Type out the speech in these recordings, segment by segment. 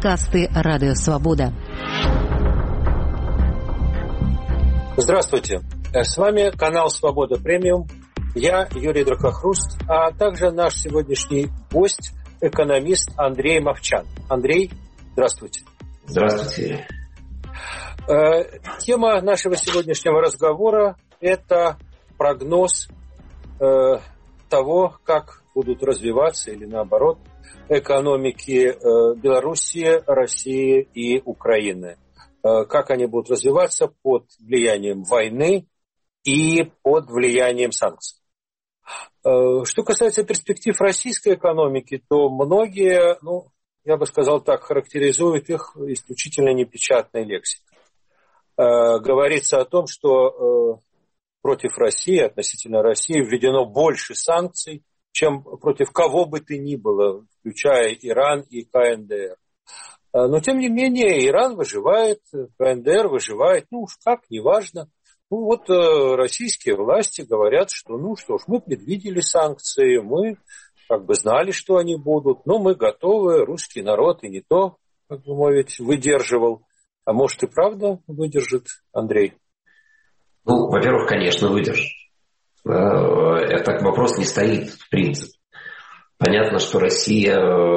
Подкасты «Радио Свобода». Здравствуйте. С вами канал «Свобода Премиум». Я Юрий Дракохруст, а также наш сегодняшний гость, экономист Андрей Мовчан. Андрей, здравствуйте. Здравствуйте. Тема нашего сегодняшнего разговора – это прогноз того, как будут развиваться или наоборот экономики Белоруссии, России и Украины. Как они будут развиваться под влиянием войны и под влиянием санкций. Что касается перспектив российской экономики, то многие, я бы сказал так, характеризуют их исключительно непечатной лексикой. Говорится о том, что против России, относительно России, введено больше санкций, чем против кого бы то ни было, включая Иран и КНДР. Но, тем не менее, Иран выживает, КНДР выживает, неважно. Российские власти говорят, что, мы предвидели санкции, мы знали, что они будут, но мы готовы, русский народ и не то, выдерживал. А может и правда выдержит, Андрей? Во-первых, конечно, выдержит. Это вопрос не стоит в принципе. Понятно, что Россия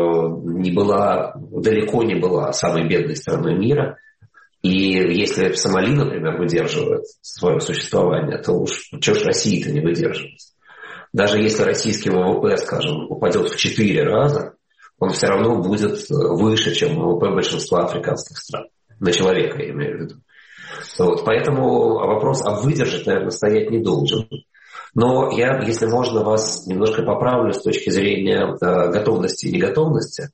далеко не была самой бедной страной мира. И если Сомали, например, выдерживает свое существование, то что ж Россия-то не выдерживает? Даже если российский ВВП, скажем, упадет в 4 раза, он все равно будет выше, чем ВВП большинства африканских стран. На человека, я имею в виду. Поэтому вопрос выдержать, наверное, стоять не должен. Но я, если можно, вас немножко поправлю с точки зрения готовности и неготовности.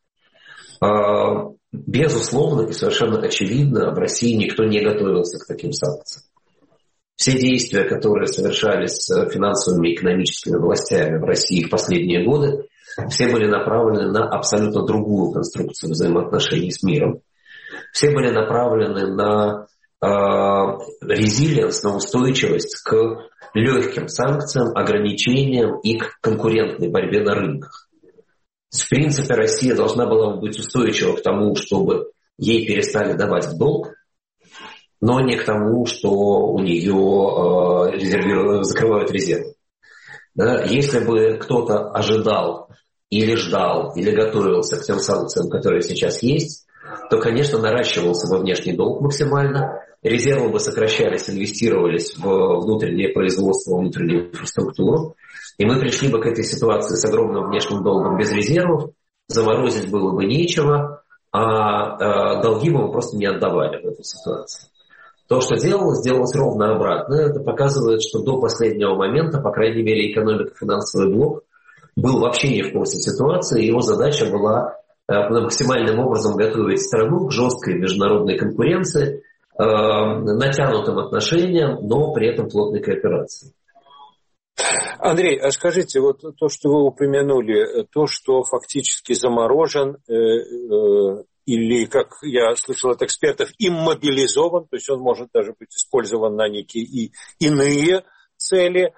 Безусловно и совершенно очевидно, в России никто не готовился к таким санкциям. Все действия, которые совершались финансовыми и экономическими властями в России в последние годы, все были направлены на абсолютно другую конструкцию взаимоотношений с миром. Все были направлены на резилиенс, на устойчивость к легким санкциям, ограничениям и к конкурентной борьбе на рынках. В принципе, Россия должна была быть устойчива к тому, чтобы ей перестали давать в долг, но не к тому, что у нее закрывают резервы. Да? Если бы кто-то ожидал или ждал, или готовился к тем санкциям, которые сейчас есть, то, конечно, наращивался бы внешний долг максимально, резервы бы сокращались, инвестировались в внутреннее производство, внутреннюю инфраструктуру, и мы пришли бы к этой ситуации с огромным внешним долгом без резервов, заморозить было бы нечего, а долги бы мы просто не отдавали в этой ситуации. То, что сделалось ровно обратно. Это показывает, что до последнего момента, по крайней мере, экономико-финансовый блок был вообще не в курсе ситуации, его задача была максимальным образом готовить страну к жесткой международной конкуренции, натянутым отношениям, но при этом плотной кооперации. Андрей, а скажите, то, что вы упомянули, то, что фактически заморожен или, как я слышал от экспертов, иммобилизован, то есть он может даже быть использован на некие и иные цели,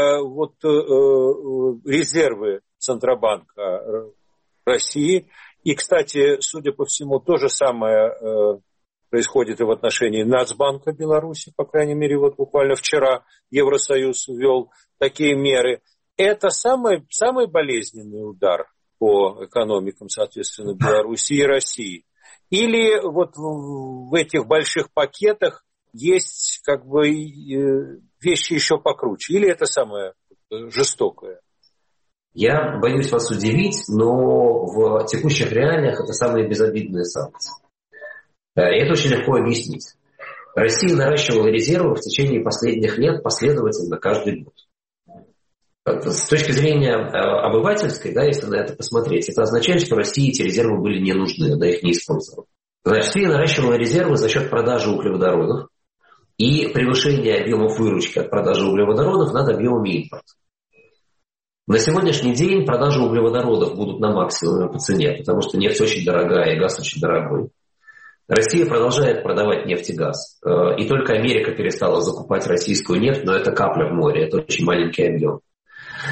резервы Центробанка России. И, кстати, судя по всему, то же самое происходит и в отношении Нацбанка Беларуси, по крайней мере, буквально вчера Евросоюз ввел такие меры. Это самый болезненный удар по экономикам, соответственно, Беларуси и России. Или в этих больших пакетах есть вещи еще покруче? Или это самое жестокое? Я боюсь вас удивить, но в текущих реалиях это самые безобидные санкции. И это очень легко объяснить. Россия наращивала резервы в течение последних лет последовательно каждый год. С точки зрения обывательской, если на это посмотреть, это означает, что России эти резервы были не нужны, она их не использовала. Россия наращивала резервы за счет продажи углеводородов и превышения объемов выручки от продажи углеводородов над объемами импорта. На сегодняшний день продажи углеводородов будут на максимуме по цене, потому что нефть очень дорогая и газ очень дорогой. Россия продолжает продавать нефть и газ. И только Америка перестала закупать российскую нефть, но это капля в море, это очень маленький объем.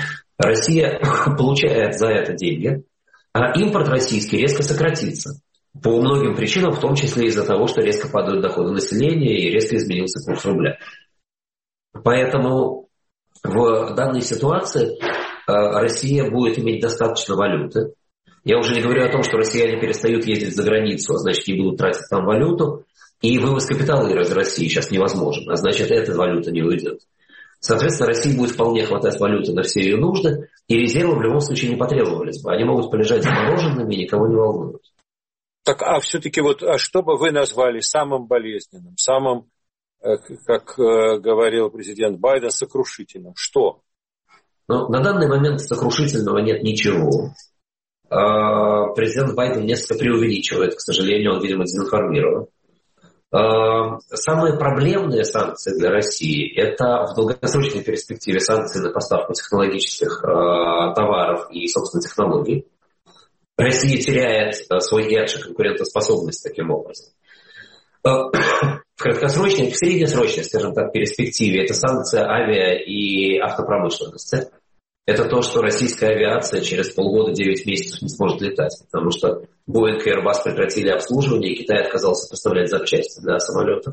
Россия получает за это деньги, а импорт российский резко сократится. По многим причинам, в том числе из-за того, что резко падают доходы населения и резко изменился курс рубля. Поэтому в данной ситуации Россия будет иметь достаточно валюты. Я уже не говорю о том, что россияне перестают ездить за границу, а значит, не будут тратить там валюту. И вывоз капитала из России сейчас невозможен, а значит, эта валюта не уйдет. Соответственно, России будет вполне хватать валюты на все ее нужды, и резервы в любом случае не потребовались бы. Они могут полежать замороженными и никого не волнуют. Так, а все-таки что бы вы назвали самым болезненным, самым, как говорил президент Байден, сокрушительным? Что? На данный момент сокрушительного нет ничего. Президент Байден несколько преувеличивает, к сожалению, он, видимо, дезинформирован. Самые проблемные санкции для России – это в долгосрочной перспективе санкции на поставку технологических товаров и, собственно, технологий. Россия теряет свой edge и конкурентоспособность таким образом. В краткосрочной, в среднесрочной, скажем так, перспективе это санкция авиа- и автопромышленности. Это то, что российская авиация через полгода, 9 месяцев не сможет летать, потому что Boeing и Airbus прекратили обслуживание, и Китай отказался поставлять запчасти для самолетов.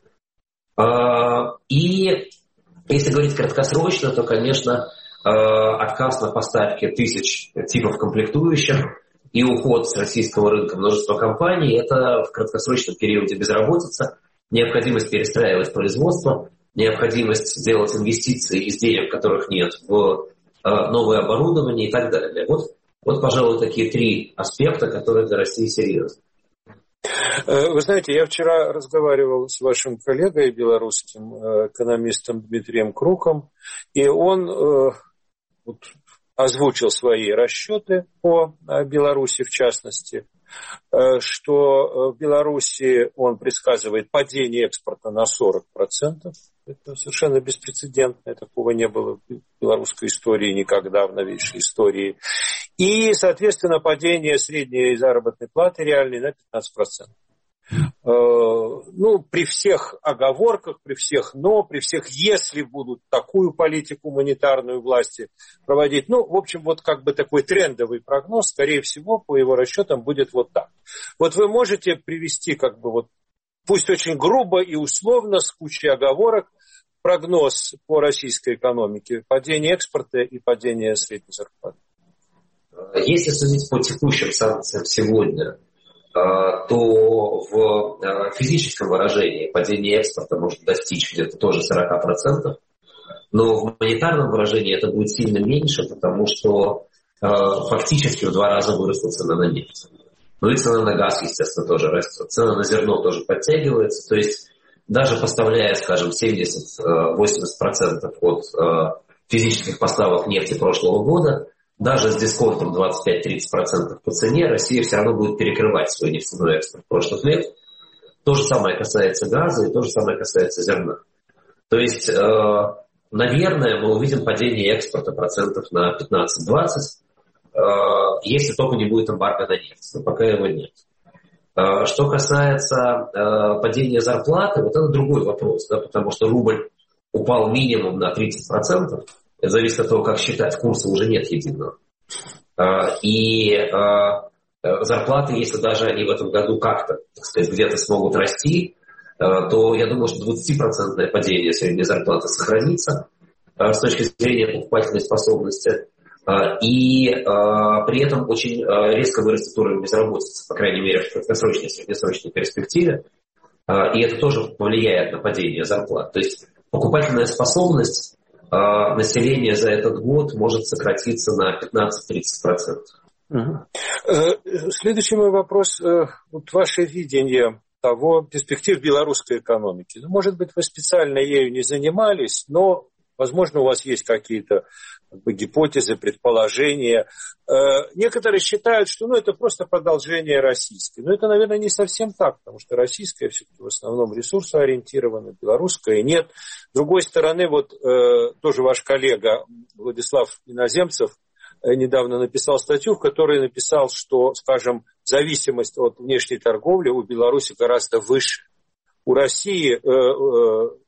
И если говорить краткосрочно, то, конечно, отказ на поставки тысяч типов комплектующих и уход с российского рынка множества компаний – это в краткосрочном периоде безработица, необходимость перестраивать производство, необходимость делать инвестиции из денег, которых нет, в новое оборудование и так далее. Вот, пожалуй, такие три аспекта, которые для России серьезны. Вы знаете, я вчера разговаривал с вашим коллегой белорусским экономистом Дмитрием Круком, и он озвучил свои расчеты по Беларуси, в частности, что в Беларуси он предсказывает падение экспорта на 40%. Это совершенно беспрецедентно, такого не было в белорусской истории никогда, в новейшей истории. И, соответственно, падение средней заработной платы реальной на 15%. При всех оговорках, при всех «но», при всех «если» будут такую политику монетарную власти проводить. В общем, такой трендовый прогноз, скорее всего, по его расчетам, будет вот так. Вот вы можете привести, пусть очень грубо и условно, с кучей оговорок, прогноз по российской экономике, падение экспорта и падение средней зарплаты? Если судить по текущим санкциям сегодня, то в физическом выражении падение экспорта может достичь где-то тоже 40%, но в монетарном выражении это будет сильно меньше, потому что фактически в 2 раза выросла цена на нефть. И цена на газ, естественно, тоже растет. Цена на зерно тоже подтягивается. То есть даже поставляя, скажем, 70-80% от физических поставок нефти прошлого года, даже с дисконтом 25-30% по цене, Россия все равно будет перекрывать свой нефтяной экспорт прошлых лет. То же самое касается газа и то же самое касается зерна. То есть, наверное, мы увидим падение экспорта процентов на 15-20%, если только не будет эмбарго на нефть. Но пока его нет. Что касается падения зарплаты, это другой вопрос, потому что рубль упал минимум на 30%. Это зависит от того, как считать. Курса уже нет единого. И зарплаты, если даже они в этом году как-то, так сказать, где-то смогут расти, то я думаю, что 20% падение средней зарплаты сохранится с точки зрения покупательной способности. И при этом очень резко вырастет уровень безработицы, по крайней мере, в краткосрочной и среднесрочной перспективе. И это тоже повлияет на падение зарплат. То есть покупательная способность населения за этот год может сократиться на 15-30%. Следующий мой вопрос. Ваше видение перспектив белорусской экономики. Может быть, вы специально ею не занимались, но, возможно, у вас есть какие-то гипотезы, предположения. Некоторые считают, что это просто продолжение российской. Но это, наверное, не совсем так, потому что российская все-таки в основном ресурсоориентирована, белорусская нет. С другой стороны, тоже ваш коллега Владислав Иноземцев недавно написал статью, в которой написал, что, скажем, зависимость от внешней торговли у Беларуси гораздо выше. У России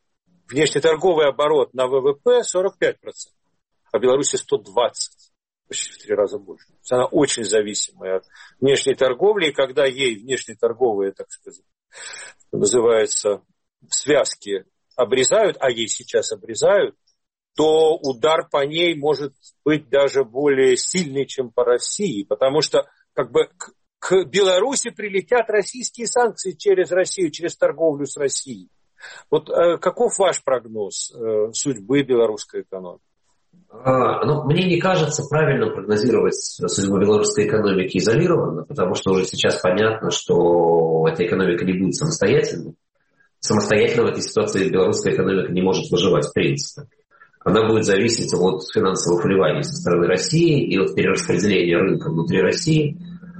внешнеторговый оборот на ВВП 45%, а в Беларуси 120%. почти в 3 раза больше. То есть она очень зависимая от внешней торговли, и когда ей внешние торговые, так сказать, называется, связки обрезают, а ей сейчас обрезают, то удар по ней может быть даже более сильный, чем по России, потому что как бы к Беларуси прилетят российские санкции через Россию, через торговлю с Россией. Вот каков ваш прогноз судьбы белорусской экономики? Мне не кажется правильно прогнозировать судьбу белорусской экономики изолированно, потому что уже сейчас понятно, что эта экономика не будет самостоятельной. Самостоятельно в этой ситуации белорусская экономика не может выживать в принципе. Она будет зависеть от финансовых вливаний со стороны России и от перераспределения рынка внутри России.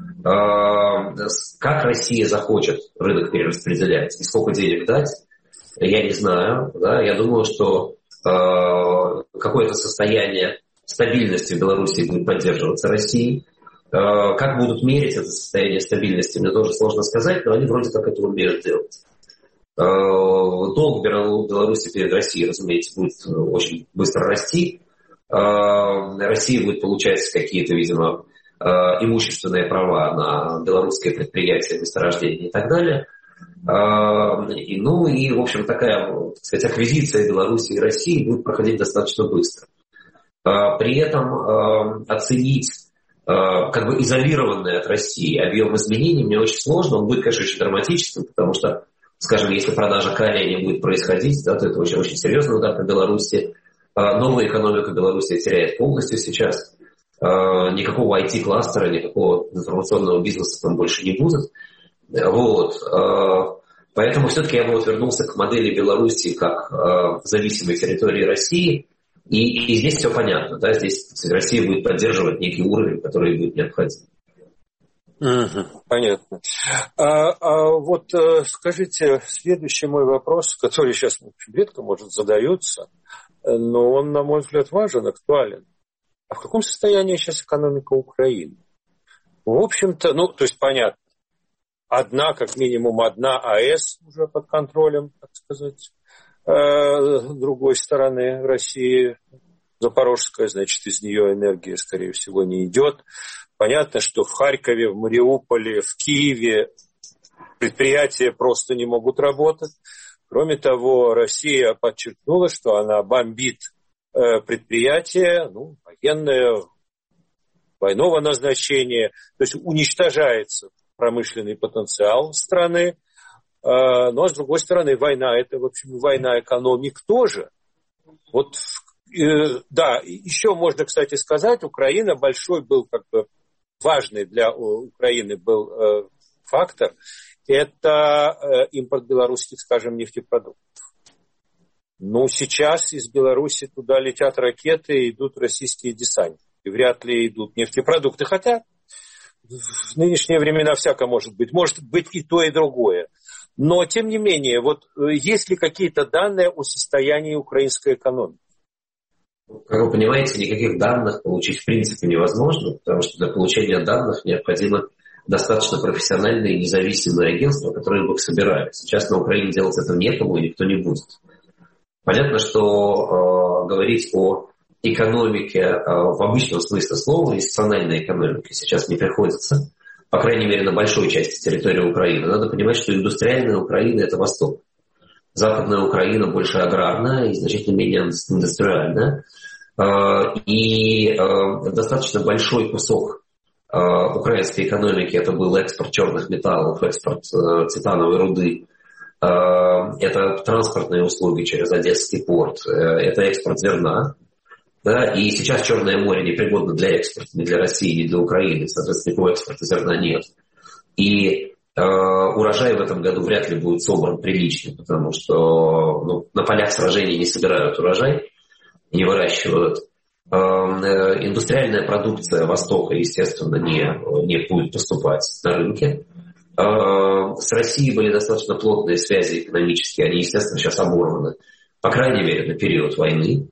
Как Россия захочет рынок перераспределять и сколько денег дать, я не знаю. Да? Я думаю, что какое-то состояние стабильности в Беларуси будет поддерживаться Россией. Как будут мерить это состояние стабильности, мне тоже сложно сказать, но они вроде как это умеют делать. Долг Беларуси перед Россией, разумеется, будет очень быстро расти. Россия будет получать какие-то, видимо, имущественные права на белорусские предприятия, месторождения и так далее. И, в общем, такая, так сказать, аквизиция Беларуси и России будет проходить достаточно быстро. При этом оценить как бы изолированный от России объем изменений мне очень сложно. Он будет, конечно, очень драматическим, потому что, скажем, если продажа калия не будет происходить, да, то это очень, очень серьезный удар по Беларуси. Новая экономика Беларуси теряет полностью сейчас. Никакого IT-кластера, никакого информационного бизнеса там больше не будет. Вот. Поэтому все-таки я бы вернулся к модели Беларуси как зависимой территории России. И здесь все понятно. Да? Здесь Россия будет поддерживать некий уровень, который будет необходим. Понятно. Вот скажите, следующий мой вопрос, который сейчас очень редко, может, задается, но он, на мой взгляд, важен, актуален. А в каком состоянии сейчас экономика Украины? В общем-то, то есть понятно, как минимум одна АЭС уже под контролем, так сказать, с другой стороны России, Запорожская, значит, из нее энергия, скорее всего, не идет. Понятно, что в Харькове, в Мариуполе, в Киеве предприятия просто не могут работать. Кроме того, Россия подчеркнула, что она бомбит предприятия, военное, двойного назначения, то есть уничтожается промышленный потенциал страны. Но, с другой стороны, война – это, в общем, война экономик тоже. Вот, да, еще можно, кстати, сказать, Украина большой был, важный для Украины был фактор – это импорт белорусских, скажем, нефтепродуктов. Сейчас из Беларуси туда летят ракеты, идут российские десантники. И вряд ли идут нефтепродукты. Хотя в нынешние времена всякое может быть. Может быть и то, и другое. Но, тем не менее, есть ли какие-то данные о состоянии украинской экономики? Как вы понимаете, никаких данных получить в принципе невозможно, потому что для получения данных необходимо достаточно профессиональное и независимое агентство, которое бы их собирали. Сейчас на Украине делать это некому и никто не будет. Понятно, что говорить о экономике в обычном смысле слова, институциональной экономике сейчас не приходится, по крайней мере, на большой части территории Украины. Надо понимать, что индустриальная Украина – это Восток. Западная Украина больше аграрная и значительно менее индустриальная. И достаточно большой кусок украинской экономики – это был экспорт черных металлов, экспорт титановой руды. Это транспортные услуги через Одесский порт, это экспорт зерна. Да, и сейчас Черное море непригодно для экспорта ни для России, ни для Украины. Соответственно, никакого экспорта зерна нет. И урожай в этом году вряд ли будет собран приличный, потому что на полях сражений не собирают урожай, не выращивают. Индустриальная продукция Востока, естественно, не будет поступать на рынке. С Россией были достаточно плотные связи экономические, они, естественно, сейчас оборваны, по крайней мере, на период войны.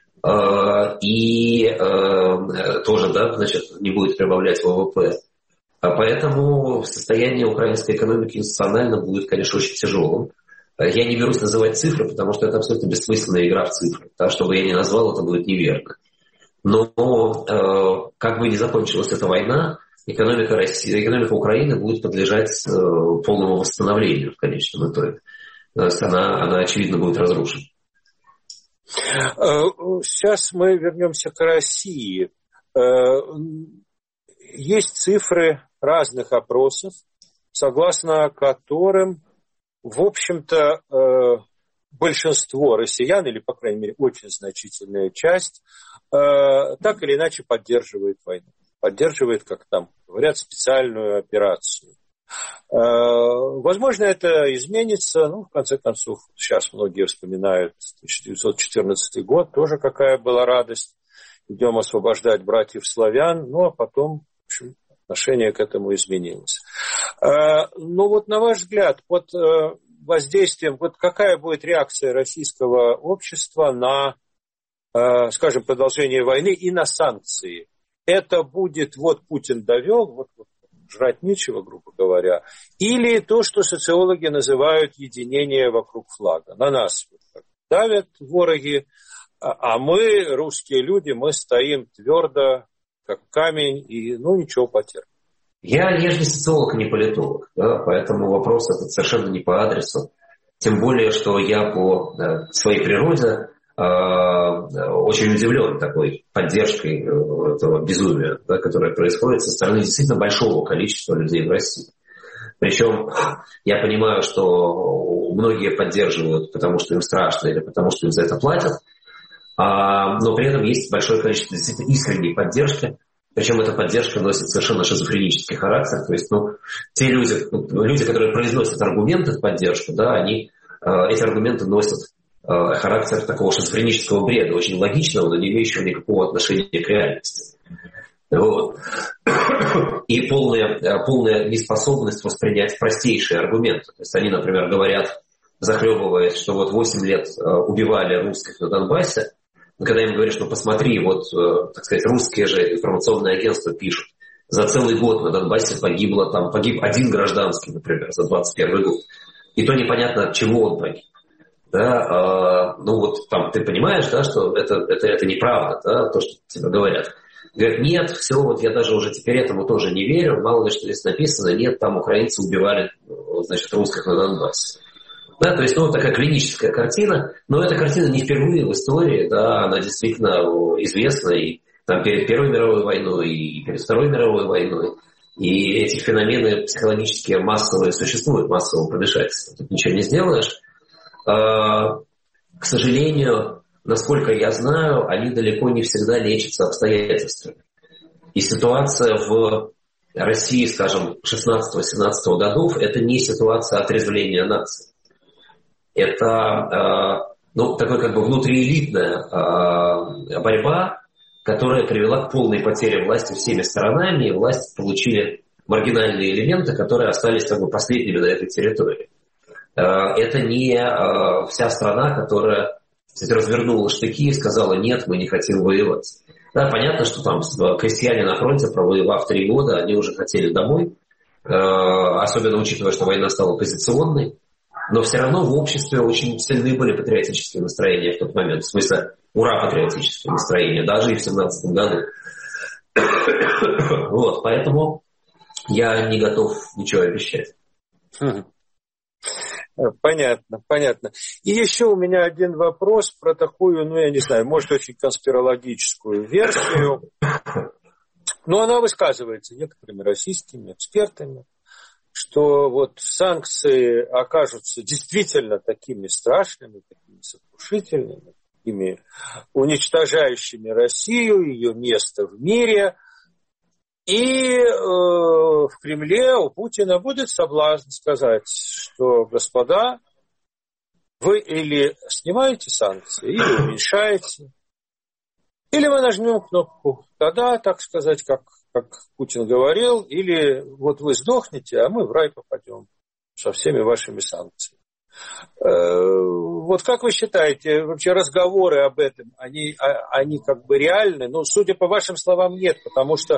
И тоже, не будет прибавлять ВВП. Поэтому состояние украинской экономики институционально будет, конечно, очень тяжелым. Я не берусь называть цифры, потому что это абсолютно бессмысленная игра в цифры. Что бы я ни назвал, это будет неверно. Но как бы ни закончилась эта война, экономика Украины будет подлежать полному восстановлению в конечном итоге. То есть она очевидно, будет разрушена. Сейчас мы вернемся к России. Есть цифры разных опросов, согласно которым, в общем-то, большинство россиян, или, по крайней мере, очень значительная часть, так или иначе поддерживает войну. Поддерживает, как там говорят, специальную операцию. Возможно, это изменится. В конце концов, сейчас многие вспоминают 1914 год, тоже какая была радость. Идем освобождать братьев-славян, а потом, в общем, отношение к этому изменилось. На ваш взгляд, под воздействием, какая будет реакция российского общества на, скажем, продолжение войны и на санкции? Это будет, Путин довел, жрать нечего, грубо говоря, или то, что социологи называют единение вокруг флага. На нас давят вороги, а мы, русские люди, мы стоим твердо, как камень, и ничего потерпим. Я не социолог, не политолог, поэтому вопрос этот совершенно не по адресу. Тем более, что я по своей природе очень удивлен такой поддержкой этого безумия, которое происходит со стороны действительно большого количества людей в России. Причем я понимаю, что многие поддерживают, потому что им страшно или потому что им за это платят, но при этом есть большое количество действительно искренней поддержки. Причем эта поддержка носит совершенно шизофренический характер. То есть, те люди, которые произносят аргументы в поддержку, они эти аргументы носят характер такого шизофренического бреда, очень логичного, но не имеющего никакого отношения к реальности. И полная неспособность воспринять простейшие аргументы. То есть они, например, говорят, захлебываясь, что 8 лет убивали русских на Донбассе, но когда им говоришь, посмотри, так сказать, русские же информационные агентства пишут, за целый год на Донбассе погиб один гражданский, например, за 21 год. И то непонятно, от чего он погиб. Ты понимаешь, что это неправда, то, что тебе говорят. Говорят, нет, все, я даже уже теперь этому тоже не верю, мало ли что здесь написано, нет, там украинцы убивали, русских на Донбассе. То есть, такая клиническая картина, но эта картина не впервые в истории, она действительно известна и перед Первой мировой войной, и перед Второй мировой войной. И эти феномены психологические массовые существуют, массового помешательства. Тут ничего не сделаешь. К сожалению, насколько я знаю, они далеко не всегда лечатся обстоятельствами. И ситуация в России, скажем, 16-17 годов, это не ситуация отрезвления нации. Это такой внутриэлитная борьба, которая привела к полной потере власти всеми сторонами, и власть получили маргинальные элементы, которые остались последними на этой территории. Это не вся страна, которая, кстати, развернула штыки и сказала, нет, мы не хотим воевать. Понятно, что крестьяне на фронте, провоевав 3 года, они уже хотели домой, особенно учитывая, что война стала позиционной, но все равно в обществе очень сильны были патриотические настроения в тот момент, в смысле ура-патриотические настроения, даже и в 17 году. Поэтому я не готов ничего обещать. Понятно. И еще у меня один вопрос про такую, я не знаю, может, очень конспирологическую версию. Но она высказывается некоторыми российскими экспертами, что санкции окажутся действительно такими страшными, такими сокрушительными, такими уничтожающими Россию, ее место в мире. И в Кремле у Путина будет соблазн сказать, что, господа, вы или снимаете санкции, или уменьшаете, или мы нажмем кнопку «Тогда», так сказать, как Путин говорил, или вы сдохнете, а мы в рай попадем со всеми вашими санкциями. Как вы считаете, вообще разговоры об этом, они реальны? Судя по вашим словам, нет, потому что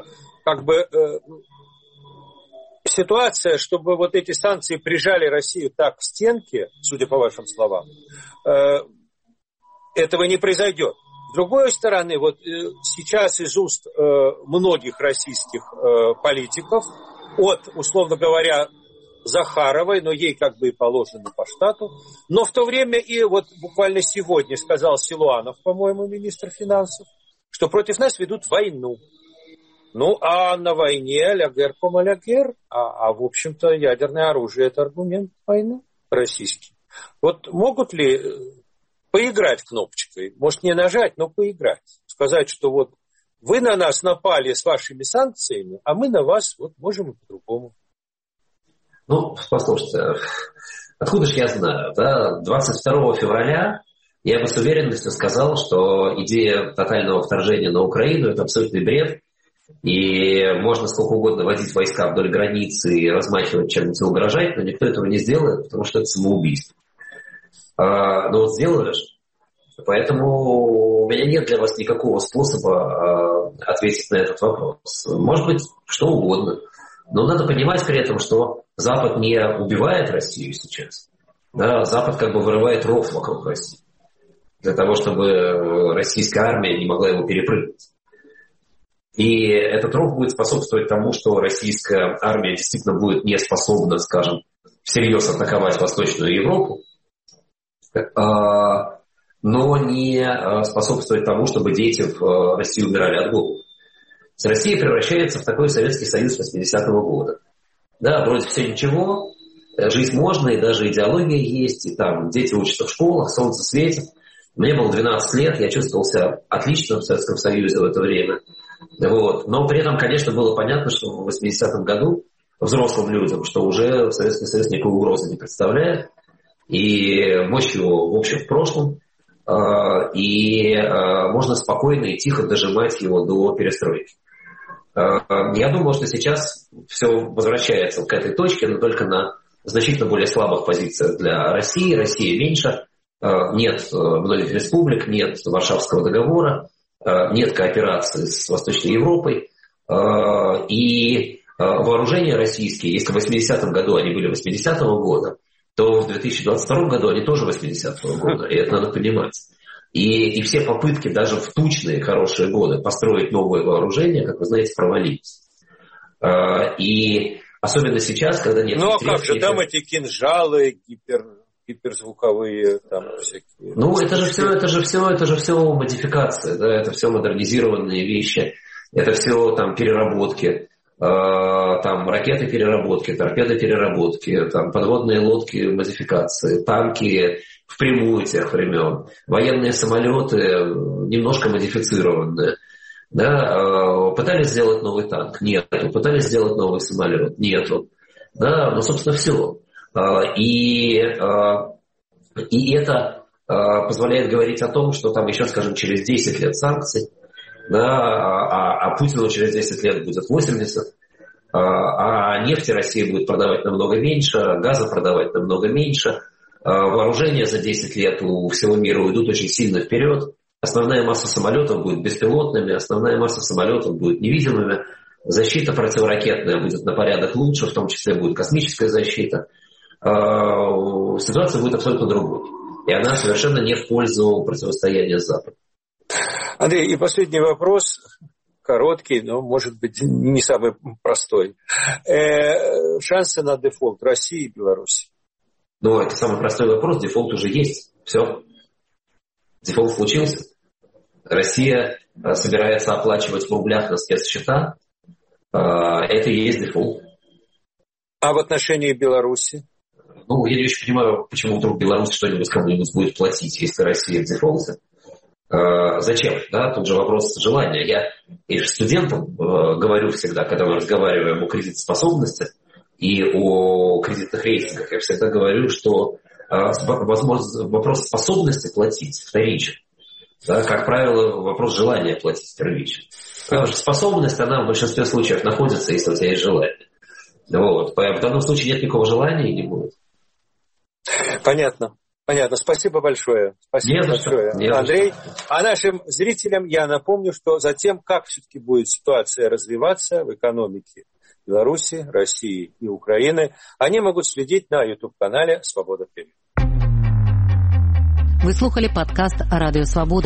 ситуация, чтобы эти санкции прижали Россию так к стенке, судя по вашим словам, этого не произойдет. В другой стороны, вот сейчас из уст многих российских политиков, от, условно говоря, Захаровой, но ей как бы и положено по штату, но в то время и вот буквально сегодня сказал Силуанов, по-моему, министр финансов, что против нас ведут войну. Ну, а на войне алягер ком алягер, в общем-то, ядерное оружие – это аргумент войны российский. Вот могут ли поиграть кнопочкой, может, не нажать, но поиграть, сказать, что вот вы на нас напали с вашими санкциями, а мы на вас вот можем и по-другому. Ну, послушайте, откуда же я знаю, да? 22 февраля я бы с уверенностью сказал, что идея тотального вторжения на Украину – это абсолютный бред, и можно сколько угодно водить войска вдоль границы и размахивать чем-нибудь, угрожать, но никто этого не сделает, потому что это самоубийство. Но вот сделаешь. Поэтому у меня нет для вас никакого способа ответить на этот вопрос. Может быть, что угодно. Но надо понимать при этом, что Запад не убивает Россию сейчас. Да, Запад как бы вырывает ров вокруг России. Для того, чтобы российская армия не могла его перепрыгнуть. И этот ров будет способствовать тому, что российская армия действительно будет не способна, скажем, всерьез атаковать Восточную Европу, но не способствовать тому, чтобы дети в России умирали от голода. Россия превращается в такой Советский Союз 80-го года. Да, вроде все ничего, жить можно, и даже идеология есть, и там дети учатся в школах, солнце светит. Мне было 12 лет, я чувствовал себя отлично в Советском Союзе в это время. Вот. Но при этом, конечно, было понятно, что в 80-м году взрослым людям, что уже Советский Союз никакой угрозы не представляет, и мощь его, в общем, в прошлом, и можно спокойно и тихо дожимать его до перестройки. Я думаю, что сейчас все возвращается к этой точке, но только на значительно более слабых позициях для России. Россия меньше, нет многих республик, нет Варшавского договора, нет кооперации с Восточной Европой. И вооружения российские, если в 80-м году они были 80-го года, то в 2022 году они тоже 80-го года, и это надо понимать. И все попытки даже в тучные хорошие годы построить новые вооружения, как вы знаете, провалились. И особенно сейчас, когда нет... Ну, а как же, там эти кинжалы, гиперзвуковые, там всякие... Ну, это же все модификация, да, это все модернизированные вещи, это все там переработки, там ракеты переработки, торпеды переработки, там подводные лодки модификации, танки впрямую тех времен, военные самолеты немножко модифицированные. Да, пытались сделать новый танк? Нету. Пытались сделать новый самолет? Нету. Да, ну, собственно, все. И это позволяет говорить о том, что там еще, скажем, через 10 лет санкций, да, а Путину через 10 лет будет 80, а нефти Россия будет продавать намного меньше, газа продавать намного меньше, вооружения за 10 лет у всего мира уйдут очень сильно вперед, основная масса самолетов будет беспилотными, основная масса самолетов будет невидимыми, защита противоракетная будет на порядок лучше, в том числе будет космическая защита. Ситуация будет абсолютно другой. И она совершенно не в пользу противостояния с Западом. Андрей, и последний вопрос, короткий, но, может быть, не самый простой. Шансы на дефолт России и Беларуси? Ну, это самый простой вопрос. Дефолт уже есть. Все. Дефолт случился. Россия собирается оплачивать в рублях на спецсчета. Это и есть дефолт. А в отношении Беларуси? Ну, я не очень понимаю, почему вдруг Беларусь что-нибудь кому-нибудь будет платить, если Россия в дефолте. Зачем? Да, тут же вопрос желания. Я и студентам говорю всегда, когда мы разговариваем о кредитоспособности и о кредитных рейтингах, я всегда говорю, что вопрос способности платить вторичен. Да, как правило, вопрос желания платить первичен. Потому что способность, она в большинстве случаев находится, если у тебя есть желание. Вот. В данном случае нет никакого желания и не будет. Понятно. Понятно. Спасибо большое. Спасибо большое, Андрей. А нашим зрителям я напомню, что за тем, как все-таки будет ситуация развиваться в экономике Беларуси, России и Украины, они могут следить на YouTube-канале «Свобода Премиум». Ви слухали подкаст «Радіо Свобода».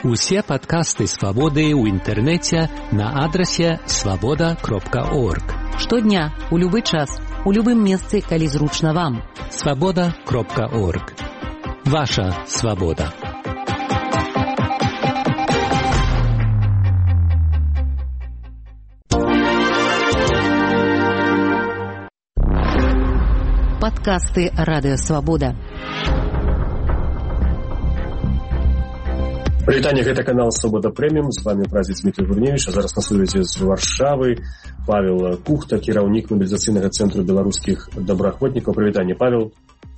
Усе падкасты «Свабоды» ў інтэрнэце на адрасе swaboda.org. Штодня, у любы час, у любым месцы, калі зручна вам. swaboda.org. Ваша свабода. Падкасты «Радыё Свабода». Прывітанне, гэта канал «Свабода Прэміум». З вами празіць Дмітрий Гурневіч, а зараз на сувязі з Варшавы Павел Кухта, кіраўнік мобілізацыйнага цэнтру беларускіх добраахвотнікаў. Прывітанне, Павел.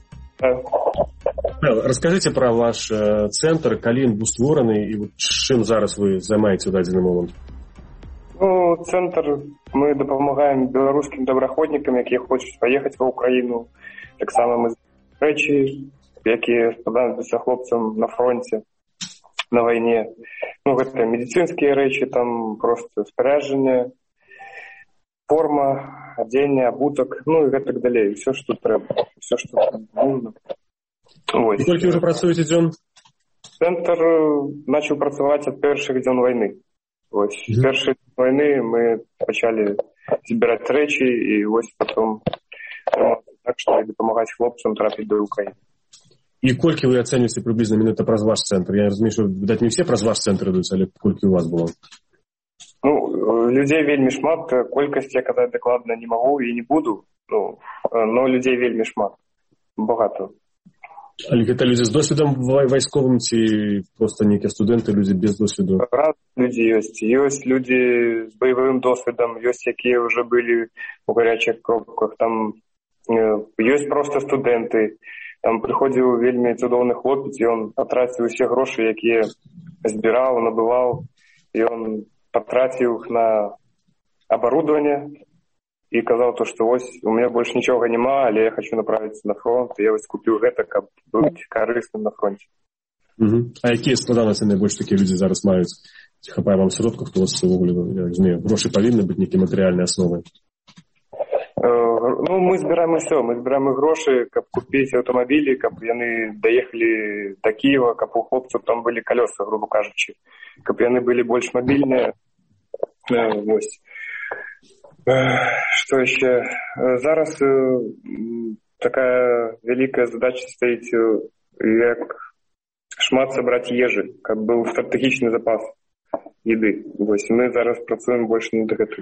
Павел, расскажите про ваш центр, калі ён быў створаны і чым зараз вы займаеце ў дадзены момант? Ну, центр, мы дапамагаем беларускім добраахвотнікам, якія хочуць паехаць ва Ўкраіну. Таксама мы рэчы, якія спадаюцца хлопцам на фронте, на вайне. Ну, гэта медицинские рэчы, там просто споряджанне, форма, адзенне, абутак, ну і гэтак далей. Все, што трэба, все, што нужно. І колькі ўжо працуеце дзён? Центр начаў працаваць ад першых дзён вайны. Вось, з першых вайны мы пачалі збіраць рэчы і вось потом так што дапамагаць хлопцам трапіць да Украіны. І колькі вы ацэньваеце прыблізна менавіта праз ваш цэнтр? Я разумею, што відаць не ўсе праз ваш цэнтр ідуць, але колькі у вас было? Ну, людзей вельмі шмат, колькасць я казаць дакладна не магу і не буду, но людзей вельмі шмат, багата. Але гэта людзі з досведам вайсковым ці проста нейкія студэнты, людзі без досведу? Разные людзі ёсць. Ёсць людзі з баявым досведам, ёсць якія ўжо былі ў гарячих кропках, там ёсць проста студэнты. Там прыходзіў вельмі цудоўны хлопец, і ён патраціў усе грошы, якія збіраў, набываў, і ён патраціў іх на аборудаванне і казаў то, што вось у мяне больш нічога няма, але я хочу направіцца на фронт, і я вось купіў гэта, каб быць карысным на фронте. А якія складанасці найбольш такія людзі зараз маюць? Ці хапае вам сродкаў, хто у вас увогуле, я разумею, грошы павінны быць нейкія матэрыяльныя асновы? Ну, мы збіраем усё, мы збіраем грошы, каб купіць аўтамабілі, каб яны даехалі да Кіева, каб у хлопцаў там былі калёсы, грубо кажучы, каб яны былі больш мабільныя. Вось. Што яшчэ? Зараз такая вялікая задача стаіць, як шмат сабраць ежы, каб быў стратэгічны запас еды. Вось, мы зараз працуем больш над гэтым.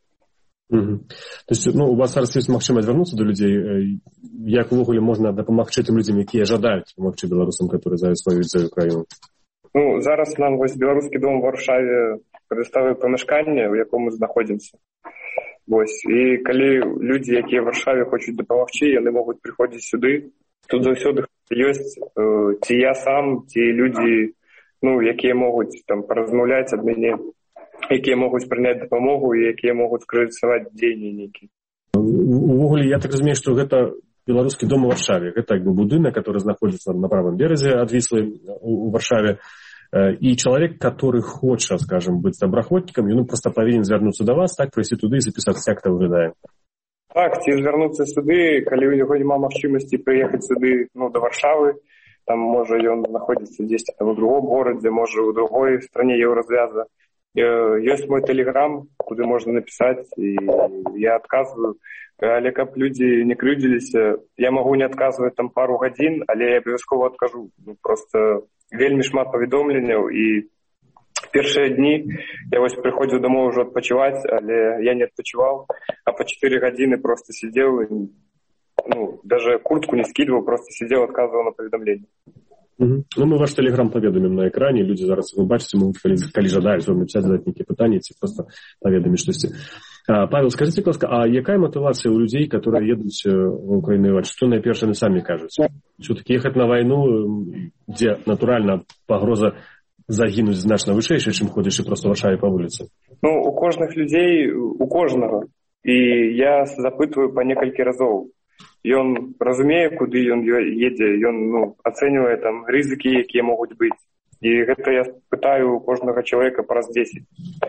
То есть, у вас зараз ёсць магчымасць вярнуцца да людзей. Як увогуле можна дапамагчы тым людзям, якія жадаюць памагчы беларусам, которые зараз воююць за Украіну? Ну, зараз нам вось беларускі дом у Варшаве прадставіў памяшканне, у якому мы знаходзімся. Вось, і калі людзі, якія ў Варшаве хочуць дапамагчы, яны могуць прыходзіць сюды. Тут заўсёды ёсць ці я сам, ці людзі, якія могуць там паразмаўляць ад мяне, якія могуць прыняць дапамогу і якія могуць скрэдытаваць дзеянні нейкія. Увогуле, я так разумею, што гэта беларускі дом у Варшаве. Гэта будынак, который знаходзіцца на правым беразе ад Віслы у Варшаве. І чалавек, который хоча, скажем, быць добраахвотнікам, ён просто павінен звярнуцца да вас, так, прыйсці туды і запісацца, як это выглядае. Так, ці звярнуцца сюды, калі ў яго няма магчымасці прыехаць сюды, да Варшавы, там можа ён знаходзіцца дзесьці там у другом горадзе, можа ў другой стране Еўразвяза. Ёсць мой тэлеграм, куды можна напісаць, і я адказваю. Але каб людзі не крыўдзіліся, я магу не адказваць там пару гадзін, але я абавязкова адкажу. Просто вельмі шмат паведомленняў, і першыя дні я вось прыходзіў домой ўжо адпачываць, але я не адпачываў, а па 4 гадзіны просто сидзеў, даже куртку не скидываў, просто сидзеў, адказваў на паведамленне. Мы ваш тэлеграм паведамім на экране, людзі зараз вы бачыце, могуць, калі жадаюць вам напісаць, задаць нейкія пытанні, ці просто паведаміць штосьці. Павел, скажите, пожалуйста, а якая мотивация у людей, которые едут в Украину воевать? Что найперше они сами кажут? Все-таки ехать на войну, где натурально погроза загинуть значно вышэйшая, чым ходишь просто в Варшаве по улице? У кожных людей, у кожнага. И я запытываю по некалькі разоў. Ён разумее, куды ён едзе, ён ацэньвае там рызыкі, якія могуць быць. І гэта я пытаю у кожнага чалавека па раз 10.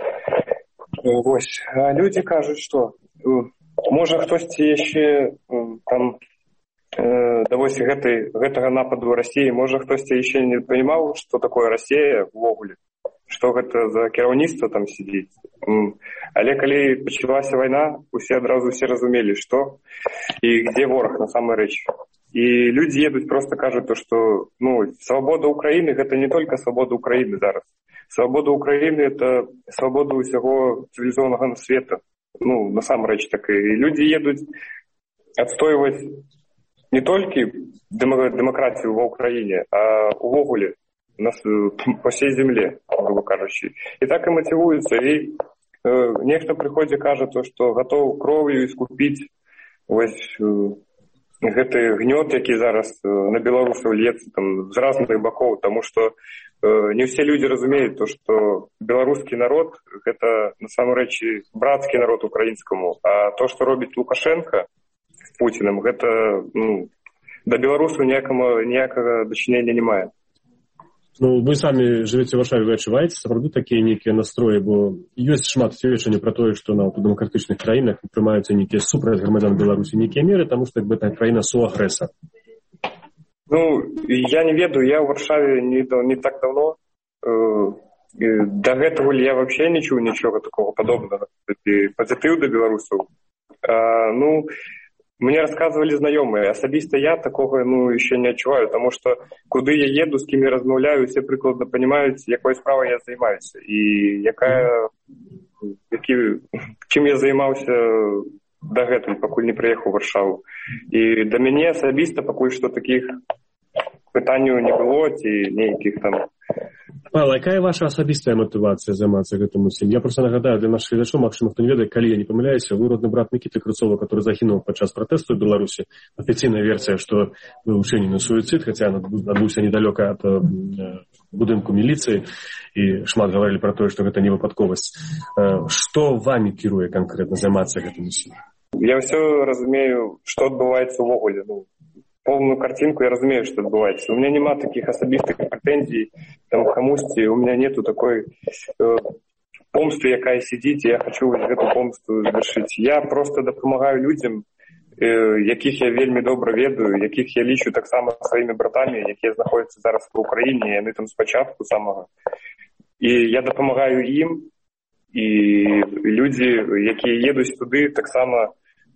Вось. А людзі кажуць, што можа хтосьці яшчэ там да вось гэтага нападу Расіі, можа хтосьці яшчэ не панимаў, што такое Расія ўвогуле, што гэта за кіраўніцтва там сидзіць. Але калі пачалася вайна, усе разумелі, што і где вораг на самой рэчы. І людзі едуць, просто кажуць, што свабода Украіны — гэта не толькі свабода Украіны зараз. Свабода Украіны — это свабода ўсяго цывілізованага света. Насамрэч так. І людзі едуць адстойваць не толькі дэмакратію ва ўкраіне, а увогуле по всей земле, грубо кажучи. І так і мотивуюцца. І нехта прыходзе, кажа, што гатоў кров'ю искупіць вось гэты гнёт, які зараз на беларусаў льецца там з разных бакоў, таму што не все людзі разумеюць, што беларускі народ — гэта насамрэч брацкі народ украінскаму, а то, што робіць Лукашенко з Пуціным, гэта да беларусаў ніякага дачынення не мае. Вы самі жывеце ў Варшаве, вы адчуваеце сапраўды такія нейкія настроі, бо ёсць шмат сведчанняў пра тое, што у дэмакратычных краінах прымаюцца нейкія супраць грамадзян Беларусі нейкія меры, таму што гэта краіна суагрэсар. Я не ведаю, я ў Варшаве не так давно. Дагэтуль я вообще не чуў нічога такого падобнага. Пазітыў да беларусаў. Мне рассказывали знакомые. Особисто я такого еще не отчуваю, потому что куды я еду, с кем я размовляю, все прикладно понимают, якой справой я займаюсь. И чим я займаўся дагэтуль, пакуль не приехал в Варшаву. И до мяне особисто пакуль что таких пытанняў не было, ці нейкіх там. Павел, якая ваша асабістая матывацыя займацца гэтым усім? Я просто нагадаю для наших гледачоў, магчыма, хто не ведае, калі я не памыляюся, вы родны брат Мікіты Крыцова, который загінуў падчас пратэсту ў Беларусі. Афіцыйная версія, што быў учынены суіцид, хаця адбыўся недалёка ад будынку міліцыі, і шмат гаварылі пра тое, што гэта не выпадковасць. Што вамі кіруе канкрэтна займацца гэтым усім? Я ўсё разумею, што адбываецца ўвогуле. Полную картинку я разумею, что отбывается. У меня нема таких особистых претензий там камусьці, у меня нету такой помсты, якая сидит, и я хочу эту помсту завершить. Я просто дапамагаю людям, якіх я вельмі добра ведаю, якіх я лічу так само своими братами, якія знаходяцца зараз в Украине, яны там спачатку самого. И я дапамагаю им, и люди, якія едуць туды, так само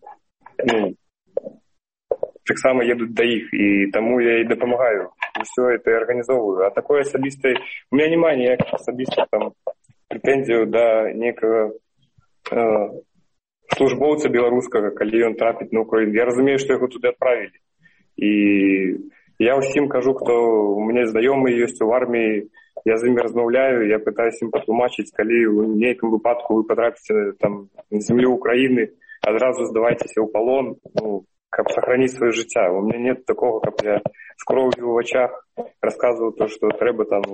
едут до их, и тому я и допомагаю. И все это и организовываю. А такое особистое... У меня нема ніяких особистых там претензий до некого службовца беларускага, калі ён трапіць на Украину. Я разумею, что его туда отправили. И я усім кажу, кто у меня знакомые есть в армии, я з імі размаўляю, я пытаюсь им патлумачыць, калі ў нейкім выпадку вы потрапіце там на землю Украины, адразу здавайцеся ў палон, как сохранить свое життя. У меня нет такого, как я с кровью в очах рассказывал то, что треба там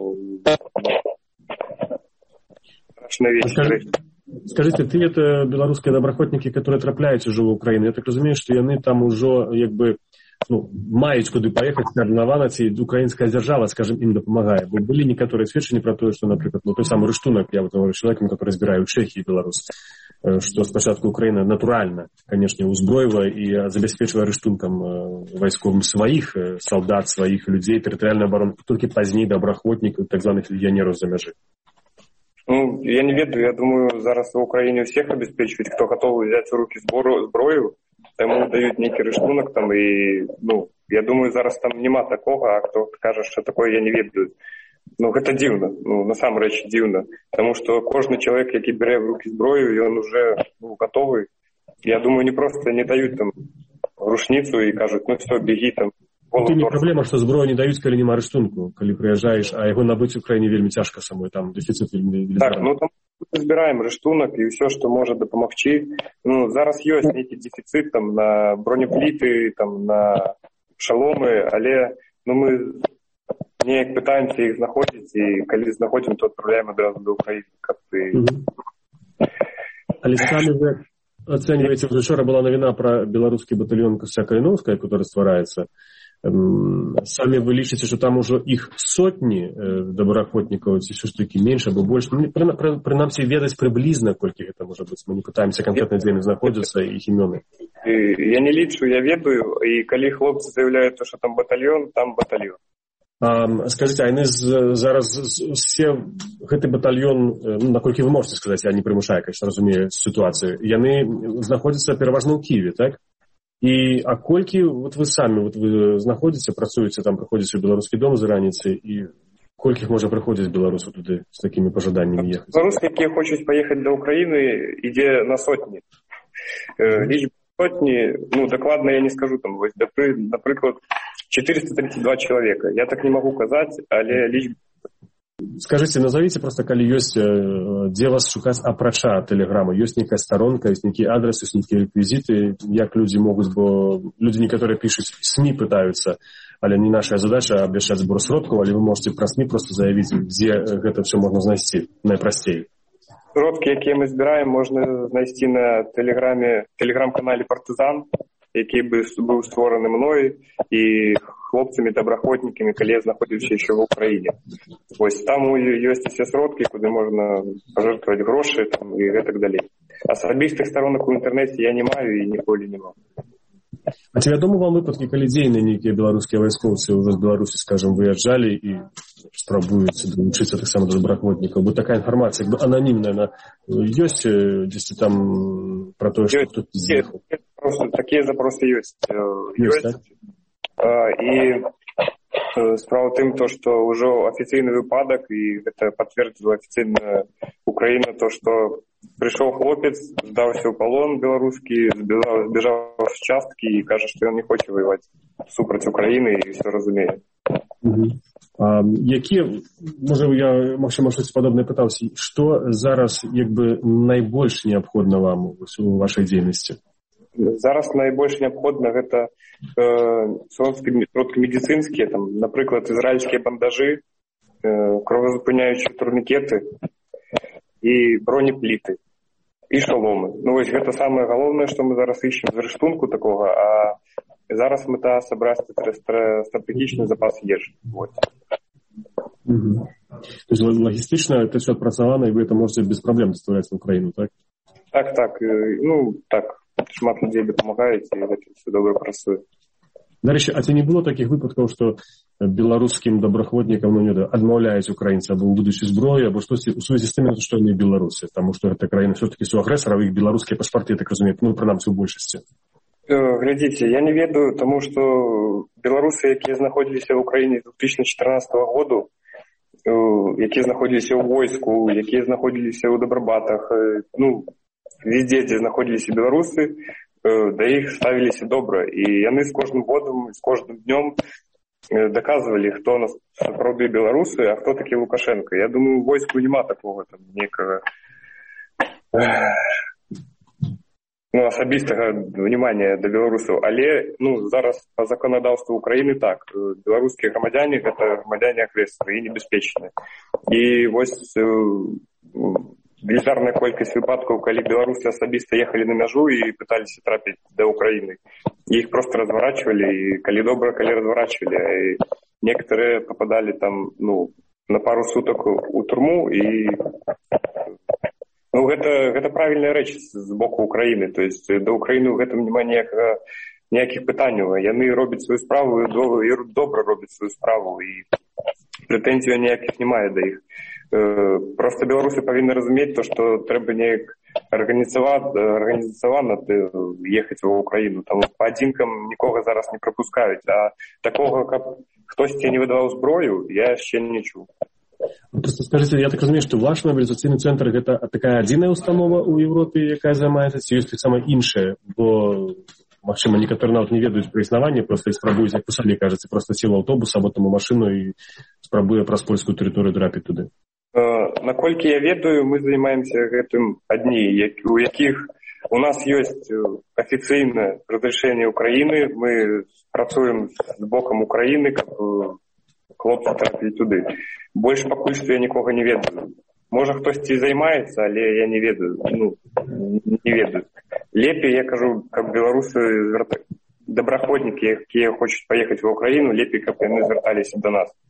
страшные вещи. Скажите, ты это белорусские добраахвотники, которые трапляюць ужо в Украину. Я так разумею, что яны там ужо маюць куды паехаць каардынавана, ці украінская дзяржава, скажем, ім дапамагае. Бо былі некаторыя сведчанні пра тое, што, напрыклад, той самы рыштунак, я говорю человеком, который разбираю в Чехии и Беларусь, что спачатку Украина натуральна, конечно, узброіла і забяспечвае рыштункам вайсковым сваіх солдат, сваіх людзей, тэрытарыяльную абарону, толькі пазней добраахвотнікаў, так званых легіянераў за мяжы. Я не ведаю, я думаю, зараз в Украине всех обеспечивать, кто готов взять в руки зброю, тому дают некий рыштунок там, и, я думаю, зараз там нема такого, а кто каже, что такое, я не ведаю. Гэта дзіўна, насамрэч дзіўна, потому что кожны человек, які бере в руки зброю, он уже готовый. Я думаю, не просто не дают там рушницу и кажут, все, беги там. Тут не проблема, что зброю не дают, калі нема рыштунку, калі прыязджаеш, а яго набыць у краіне вельмі цяжка самой, там дефицит вельмі. Так, там збираем рыштунак и все, что может дапамагчы. Зараз ёсць нейкі дефицит там на бронеплиты, там на шаломы, але мы неяк пытаемся их знаходзіць, і калі знаходзім, то адпраўляем адразу до Украины. Але самі вы ацэньваеце, учора была навіна пра беларускі батальён Каліноўская, который ствараецца. Самі вы лічыце, што там ужо іх сотні добраахвотнікаў, ці ўсё ж такі менш або больш? Прынамсі ведаць прыблізна, колькі гэта можа быць. Мы не пытаемся канкрэтна, дзе яны знаходзяцца, іх імёны. Я не лічу, я ведаю, і калі хлопцы заяўляюць, што там батальён. Скажите, а яны зараз все гэты батальён, наколькі вы можете сказаць, я не прымушаю, конечно, разумею сітуацыю, яны знаходзяцца пераважна ў Киеве, так? І а колькі вот вы самі вот вы знаходзіце, працуеце там, прыходзіце ў беларускі дом з раніцы, і колькі можа прыходзіць беларусаў туды з такімі пажаданнямі ехаць? Беларусы, якія хочуць паехаць да Украіны, ідзе на сотні. Лічба сотні, дакладна я не скажу, там, вось, напрыклад, 432 человека. Я так не могу казаць, але лічба... Скажите, назовите просто, калі ёсць, дзе вас шукаць апрача тэлеграма. Ёсць нейкая старонка, ёсць нейкі адрес, ёсць нейкія рэквізіты, як людзі могуць, бо людзі некаторыя пішуць, СМИ пытаюцца, але не наша задача абвяшчаць збор сродкаў, але вы можете пра СМИ просто заявіць, дзе гэта все можна знайсці найпрасцей. Сродкі, якія мы збіраем, можна знайсці на тэлеграм-канале «Партызан», які быў створаны мной і хлопцамі-добраахвотнікамі, калі я знаходзіўся яшчэ в Украіне. Вось там ёсць усе сродкі, куды можна пажертваваць грошы там, і гэтак далей. Асабістых сторонок у інтэрнэце я не маю і ніколі не маю. А ці вядома вам выпадкі, калі дзейныя нейкія беларускія вайскоўцы ўжо з Беларусі, скажем, выязджалі і спрабуюць далучыцца таксама да добраахвотнікаў? Бо такая інфармацыя, як бы ананімная, ёсць дзесьці там пра тое, што хтось з'ехаў? Такія запросы ёсць. Ёсць. І справа ў тым, што ўжо афіцыйны выпадак, і гэта пацвердзіла афіцыйная Украіна, то, што прыйшоў хлопец, здаўся ў палон беларускі, збежаў з часткі і кажа, што ён не хоча воеваць супраць Украіны і ўсё разумее. Якія, можа, я, магчыма, штось падобнае пытаўся, што зараз, як бы, найбольш неабходна вам у вашай дзейнасці? Зараз найбольш неабходна гэта сродкі медыцынскія, там, напрыклад, ізраільскія бандажы, кровазапыняючыя турнікеты і бронепліты і шаломы. Вось гэта самае галоўнае, што мы зараз ішчем з рыштунку такога, а зараз мэта сабраць стратэгічны запас ежы. Вот. То есть логістычна это все адпрацавана, і вы это можете без праблем доставляць в Украіну, так? Так. Шмат людзей дапамагаюць, і гэта все добра працуе. Дарэчы, а ці не было такіх выпадкаў, што беларускім добраахвотнікам адмаўляюць украінцы або выдачу зброі, або штосьці у сувязі з тым, што яны беларусы, таму што гэта краіна все-таки суагрэсара, іх беларускія пашпарты, так разумею, прынамсі ў большасці. Глядзіце, я не ведаю, таму што беларусы, якія знаходзіліся ў Украіне з 2014 году, якія знаходзіліся ў войску, якія знаходзіліся ў добрабатах, везде, дзе знаходзіліся беларусы, да іх ставіліся добра. І яны з кожным годам, з кожным днём даказвалі, хто нас сапраўды беларусы, а хто такі Лукашенко. Я думаю, у войску няма такога там некага асабістага внимания да беларусаў. Але зараз па законадаўству Украіны так, беларускія грамадзяне гэта грамадзяне агрэсары і небяспечныя. І вось велізарная колькасць выпадкаў, калі беларусы асабіста ехалі на мяжу і пыталіся трапіць да Украіны. Іх проста разворачивали, і калі добра, калі разворачивали. І некоторые попадали там, на пару суток у турму, і гэта правільная рэч з боку Украіны. То есть да Украіны ў гэтым няма ніякіх пытанняў. Яны робяць сваю справу і добра робяць сваю справу, і прэтэнзій ніякіх немає да іх. Просто беларусы павінны разумець то, што трэба неяк арганізавана ехаць ва Украіну. Там па адзінкам нікога зараз не прапускаюць, а такога, каб хтосьці не выдаваў зброю, я яшчэ не чуў. Просто скажите, я так разумею, што ваш мобілізацыйны цэнтр гэта такая адзіная установа ў Европе, якая займаецца, ці ёсць таксама іншая, бо магчыма, некаторыя нават не ведаюць пра існаванне, проста спрабуюць, як у сабе кажаце, проста сеў аўтобус або там у машыну і спрабуе праз польскую тэрыторыю трапіць туды. Наколькі я ведаю, мы займаемся гэтым адні, у якіх у нас ёсць афіцыйнае разрешэнне Украіны, мы працуем з бокам Украіны, каб хлопцы трапілі туды. Больш пакуль што я нікога не ведаю. Можа, хтосьці займаецца, але я не ведаю. Не ведаю. Лепей, я кажу, каб беларусы, добраахвотнікі, якія хочуць паехаць ва Украіну, лепей, каб яны звярталіся да нас.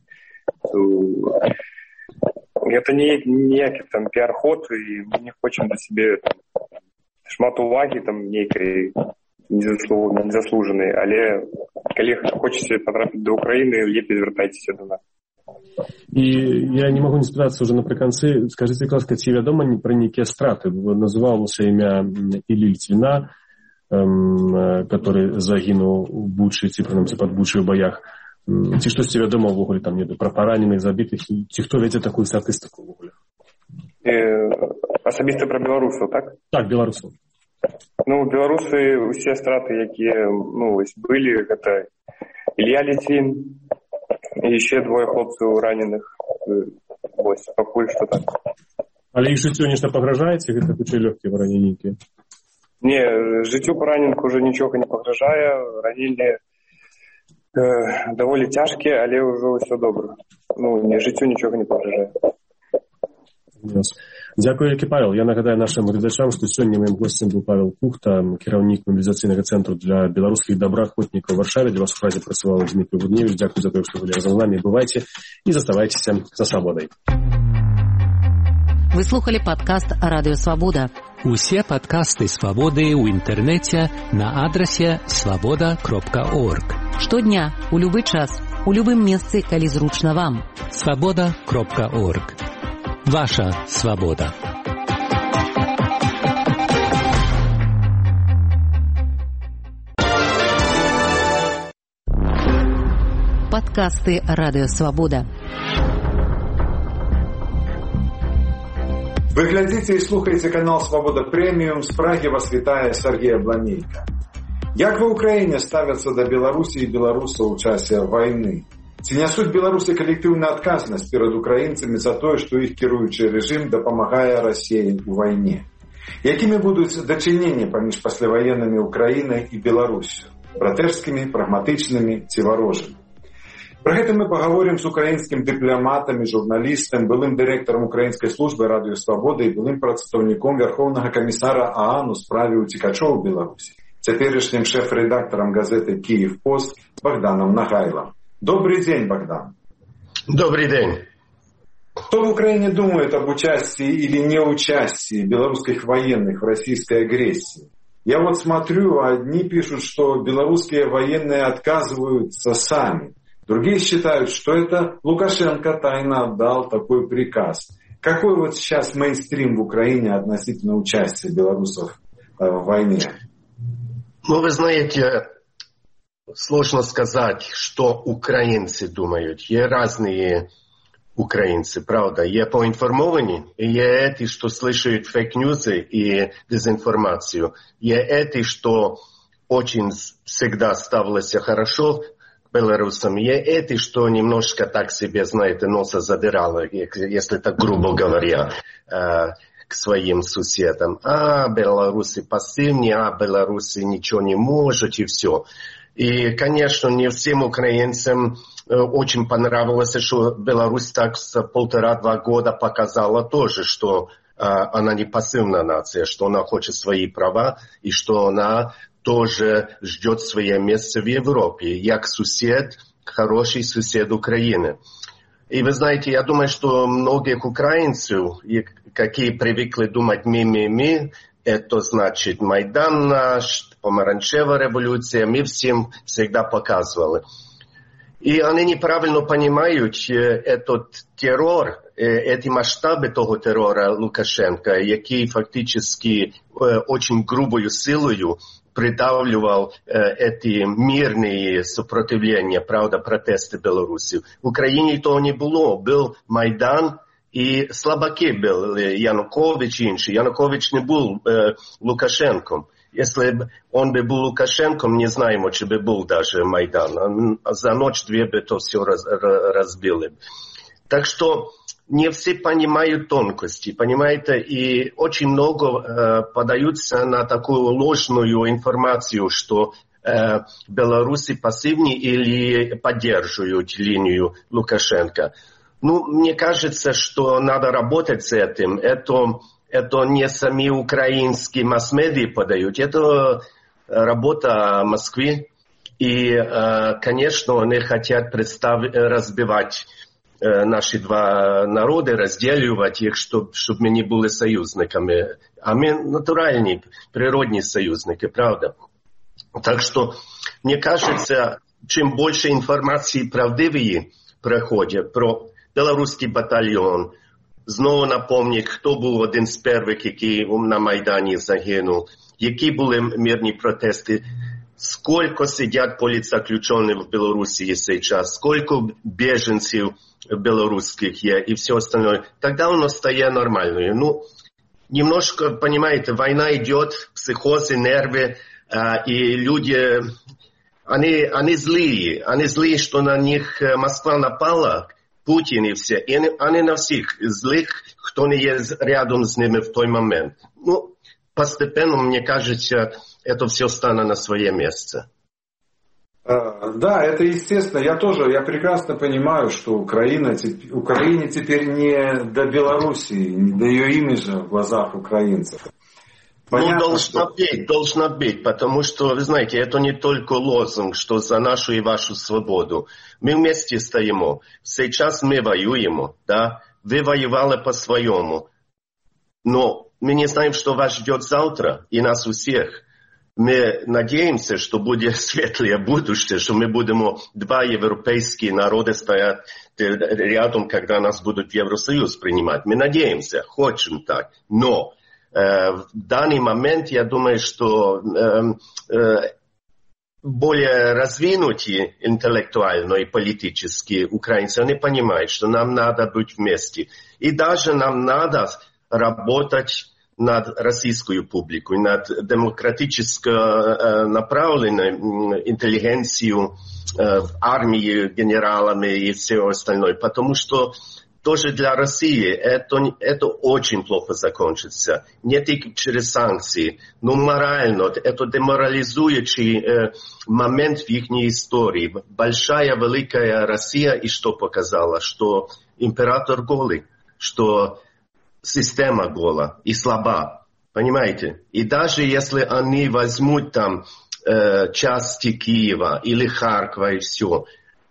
Это ніякі там піар-ход, і мы не хочам да сябе шмат увагі там нейкай незаслужений. Але коли хочете потрапити до України, ліпше звертайтеся до нас. І я не могу не спытацца уже напрыканцы, скажите, класка, ці вядома пра нейкія страты? Называлася імя Іллі Літвіна, который загінуў у Бучы, ці прынамсі пад Бучай у баях. Ці штосьці вядома ўвогуле там пра параненых, забітых, ці хто вядзе такую статыстыку ўвогуле? Асабіста пра беларусаў, так? Так, беларусаў. Беларусы, усе страты, якія былі, гэта Ілля Літвін, і ще 2 хлопцаў раненых. Вось, пакуль што так. Але іх жыццё нешта пагражае, ці гэта хутчэй лёгкія параненні? Не, жыццю параненых уже нічога не пагражае, раненні даволі цяжкія, але ўжо ўсё добра. Жыццю нічога не пагражае. Дзякую, вялікі Павел. Я нагадаю нашим глядачам, што сёння маім госцем быў Павел Кухта, кіраўнік мабілізацыйнага цэнтру для беларускіх добраахвотнікаў у Варшаве. Для вас у празе працаваў Дмітрий Гудневич. Дзякую за тое, што былі разам з намі. Бывайце і заставайцеся за свабодай. Вы слухали падкаст Радыё Свабода. Усе падкасты Свабоды ў інтэрнэце на адрасе swaboda.org. Штодня, у любы час, у любым месцы, калі зручна вам. swaboda.org. Ваша свобода. Подкасты Радио Свобода. Вы глядзіце і слухаеце канал Свобода Преміум. З Прагі вас вітае Сергей Абланейка. Як ва ўкраіне ставяцца да Беларусі і беларусаў у часе вайны? Ці нясуць беларусы калектыўную адказнасць перад украінцамі за тое, што іх кіруючы рэжым дапамагае Расіі ў вайне? Якімі будуць дачыненні паміж пасляваеннымі Украінай і Беларусю? Братэрскімі, прагматычнымі ці варожымі? Пра гэта мы пагаворым з украінскім дыпламатам і журналістам, былым дырэктарам украінскай службы Радыё Свабода і былым прадстаўніком Вярхоўнага камісара ААН у справе уцекачоў у Беларусі, цяперашнім шэф-рэдактарам газеты «Киев-Пост» Богданом Нагайлом. Добрый день, Богдан. Добрый день. Кто в Украине думает об участии или неучастии белорусских военных в российской агрессии? Я вот смотрю, одни пишут, что белорусские военные отказываются сами. Другие считают, что это Лукашенко тайно отдал такой приказ. Какой вот сейчас мейнстрим в Украине относительно участия белорусов в войне? Вы знаете... Сложно сказать, что украинцы думают. Есть разные украинцы, правда. Есть поинформованные, и есть эти, что слышат фейк-ньюсы и дезинформацию. Есть эти, что очень всегда ставилось хорошо к белорусам. Есть эти, что немножко так себе, знаете, носа задирало, если так грубо говоря, к своим соседам. Белорусы пассивные, белорусы ничего не могут, и все. И, конечно, не всем украинцам очень понравилось, что Беларусь так с 1,5-2 года показала тоже, что она не пассивная нация, что она хочет свои права и что она тоже ждет свое место в Европе, как сосед, хороший сосед Украины. И вы знаете, я думаю, что многих украинцев, какие привыкли думать «ми», это значит Майдан наш, помаранчевая революция, мы всем всегда показывали. И они неправильно понимают этот террор, эти масштабы того террора Лукашенко, який фактически очень грубою силою придавливал эти мирные сопротивления, правда, протесты Беларуси. В Украине того не было, был Майдан, и слабаки был Янукович и інший. Янукович не был Лукашенком. Если бы он бы был Лукашенком, не знаем, чи бы был даже Майдан. За ночь-две бы то все разбили. Так что не все понимают тонкости, понимаете, и очень много подаются на такую ложную информацию, что белорусы пассивны или поддерживают линию Лукашенко. Мне кажется, что надо работать с этим. Это не сами украинские масс-медиа подают, это работа Москвы. И, конечно, они хотят разбивать наши два народа, разделивать их, чтобы мы не были союзниками. А мы натуральные, природные союзники, правда? Так что, мне кажется, чем больше информации правдивые проходят про белорусский батальон, знову напомнить, хто був один з перших, який на Майдані загинув, які були мирні протести, скільки сидять політзаключені в Білорусі зараз, скільки біженців белорусских є і все остальное. Тогда воно стає нормальною. Ну, немножко, понимаете, война идет, психозы, нервы, и люди, они злые, что на них Москва напала, Путин и все, и они на всех злых, кто не есть рядом с ними в той момент. Ну, постепенно, мне кажется, это все станет на свое место. Да, это естественно. Я прекрасно понимаю, что Украине теперь не до Белоруссии, не до ее имиджа в глазах украинцев. Понятно, должна быть, потому что, вы знаете, это не только лозунг, что за нашу и вашу свободу. Мы вместе стоим. Сейчас мы воюем, да? Вы воевали по-своему. Но мы не знаем, что вас ждет завтра, и нас у всех. Мы надеемся, что будет светлое будущее, что мы будем два европейские народа стоять рядом, когда нас будут в Евросоюз принимать. Мы надеемся, хотим так. Но в данный момент я думаю, что более развинутые интеллектуально и политически украинцы, они понимают, что нам надо быть вместе. И даже нам надо работать над российскую публику, над демократически направленной интеллигенцией, армией, генералами и все остальное. Потому что тоже для России это очень плохо закончится. Не только через санкции, но морально. Это деморализующий момент в их истории. Большая, великая Россия и что показала? Что император голый, что система гола и слаба, понимаете? И даже если они возьмут там части Киева или Харькова и все,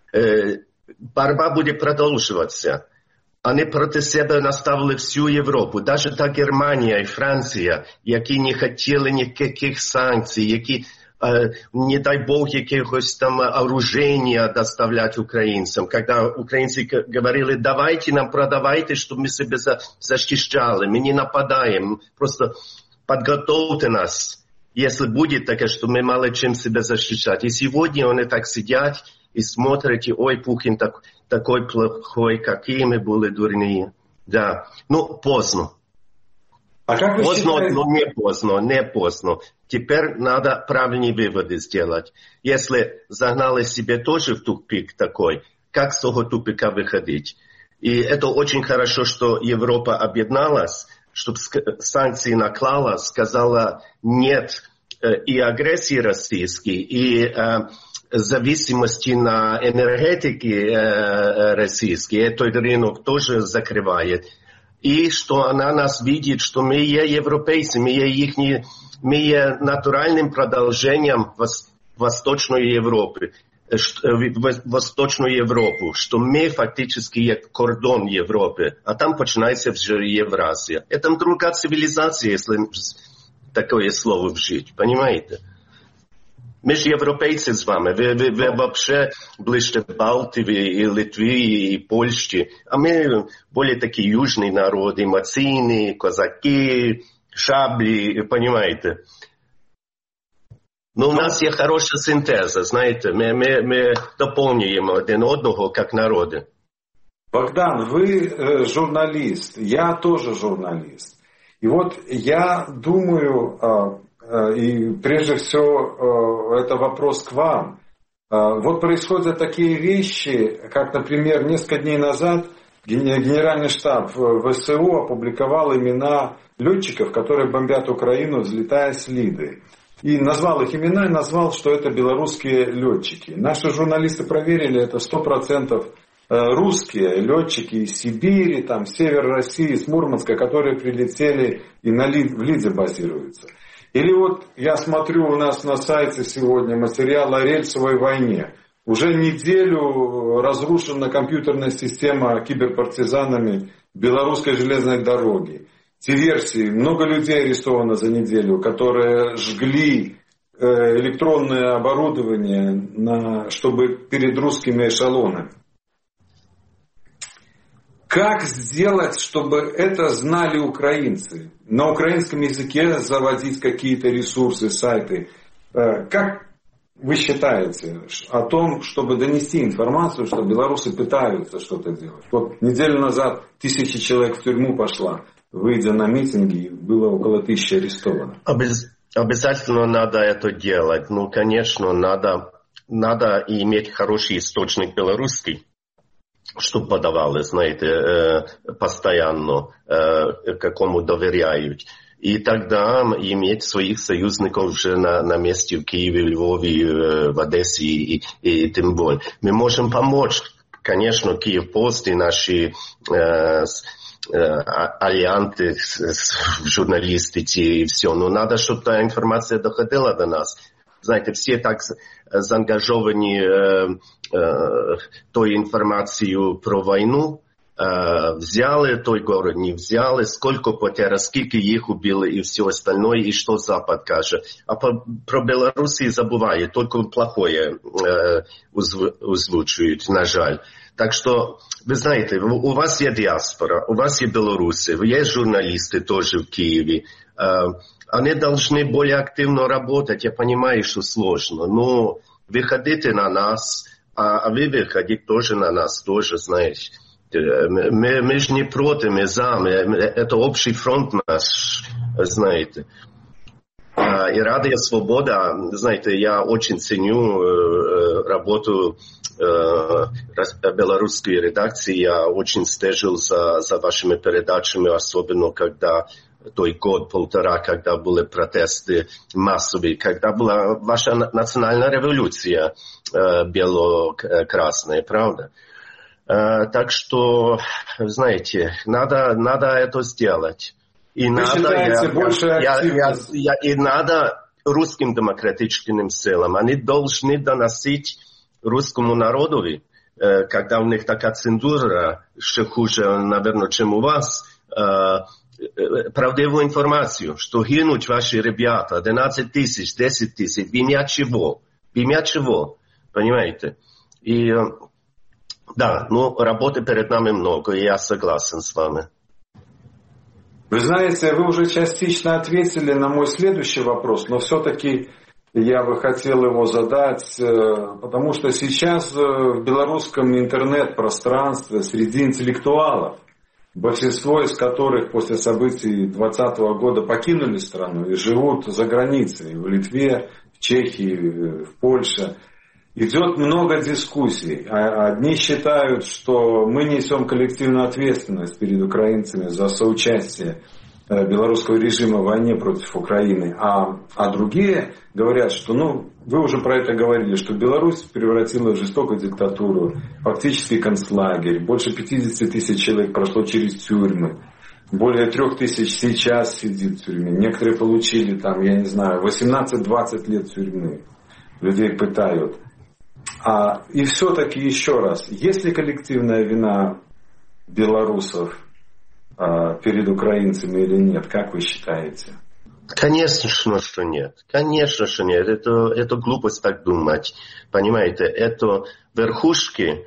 борьба будет продолжаться. Они проти себе наставили всю Європу, навіть та Германія і Франція, які не хотіли ніяких санкцій, які, не дай Бог, якихось там оружия доставлять украинцам. Когда украинцы говорили, давайте нам продавайте, чтобы мы себя защищали, мы не нападаем, просто подготовьте нас, если будет такое, что мы мало чем себя защищать. И сегодня они так сидят и смотрят, ой, Путин такой плохой, какие мы были дурные. Да, ну, поздно. А как вы считаете? Но не поздно. Теперь надо правильные выводы сделать. Если загнали себе тоже в тупик такой, как с того тупика выходить? И это очень хорошо, что Европа объединялась, чтобы санкции наклала, сказала нет и агрессии российской, и зависимости на энергетике российской. Этот рынок тоже закрывает. И что она нас видит, что мы европейцы, мы натуральным продолжением Восточной Европы, Восточную Европу, что мы фактически кордон Европы, а там начинается Евразия. Это другая цивилизация, если такое слово вжить, понимаете? Мы же европейцы с вами, вы вообще ближе Балтии и Литвы и Польши, а мы более такие южные народы, мацины, казаки, шабли, понимаете. Но у нас есть хорошая синтеза, знаете, мы дополняем один одного как народы. Богдан, вы журналист, я тоже журналист. И вот я думаю, и прежде всего это вопрос к вам. Вот происходят такие вещи, как, например, несколько дней назад Генеральный штаб ВСУ опубликовал имена летчиков, которые бомбят Украину, взлетая с Лиды. И назвал их имена, и назвал, что это белорусские летчики. Наши журналисты проверили, это 100% русские летчики из Сибири, там, север России, с Мурманска, которые прилетели и в Лиде базируются. Или вот я смотрю у нас на сайте сегодня материал о рельсовой войне. Уже неделю разрушена компьютерная система киберпартизанами белорусской железной дороги. Диверсии. Много людей арестовано за неделю, которые жгли электронное оборудование, чтобы перед русскими эшелонами. Как сделать, чтобы это знали украинцы? На украинском языке заводить какие-то ресурсы, сайты. Как вы считаете о том, чтобы донести информацию, что белорусы пытаются что-то делать? Вот неделю назад 1000 человек в тюрьму пошла, выйдя на митинги, было около 1000 арестовано. Обязательно надо это делать. Ну, конечно, надо иметь хороший источник белорусский, чтобы подавали, знаете, постоянно, какому доверяют. И тогда иметь своих союзников уже на месте в Киеве, в Львове, в Одессе и тем более. Мы можем помочь, конечно, Киевпост и наши альянты в журналистике и все. Но надо, чтобы та информация доходила до нас. Знаете, все так заангажированы той информацию про войну. Взяли той город, не взяли, сколько потерь, сколько их убили и все остальное, и что Запад каже. А про Белоруссию забывают, только плохое озвучивают, на жаль. Так что, вы знаете, у вас есть диаспора, у вас есть белорусы, есть журналисты тоже в Киеве. Они должны более активно работать, я понимаю, что сложно, но выходите на нас, а вы выходите тоже на нас, тоже, знаете. Мы же не против, мы за, это общий фронт наш, знаете. И Радио Свобода, знаете, я очень ценю работу белорусской редакции, я очень стежил за вашими передачами, особенно когда той год-полтора, когда были протесты массовые, когда была ваша национальная революция бело-красная, правда? Так что, знаете, надо это сделать. И надо русским демократическим силам. Они должны доносить русскому народу, когда у них такая цензура, что хуже, наверное, чем у вас, правдивую информацию, что гинут ваши ребята, 11 тысяч, 10 тысяч, в имя чего? В имя чего? Понимаете? И да, ну, работы перед нами много, и я согласен с вами. Вы знаете, вы уже частично ответили на мой следующий вопрос, но все-таки я бы хотел его задать, потому что сейчас в белорусском интернет-пространстве среди интеллектуалов, большинство из которых после событий 2020 года покинули страну и живут за границей, в Литве, в Чехии, в Польше, идет много дискуссий. Одни считают, что мы несем коллективную ответственность перед украинцами за соучастие белорусского режима в войне против Украины, а другие говорят, что, вы уже про это говорили, что Беларусь превратила в жестокую диктатуру, фактически концлагерь, больше 50 тысяч человек прошло через тюрьмы, более 3000 сейчас сидит в тюрьме, некоторые получили 18-20 лет тюрьмы, людей пытают. И все-таки еще раз, есть ли коллективная вина белорусов перед украинцами или нет? Как вы считаете? Конечно, что нет. Конечно, что нет. Это глупость так думать. Понимаете, это верхушки,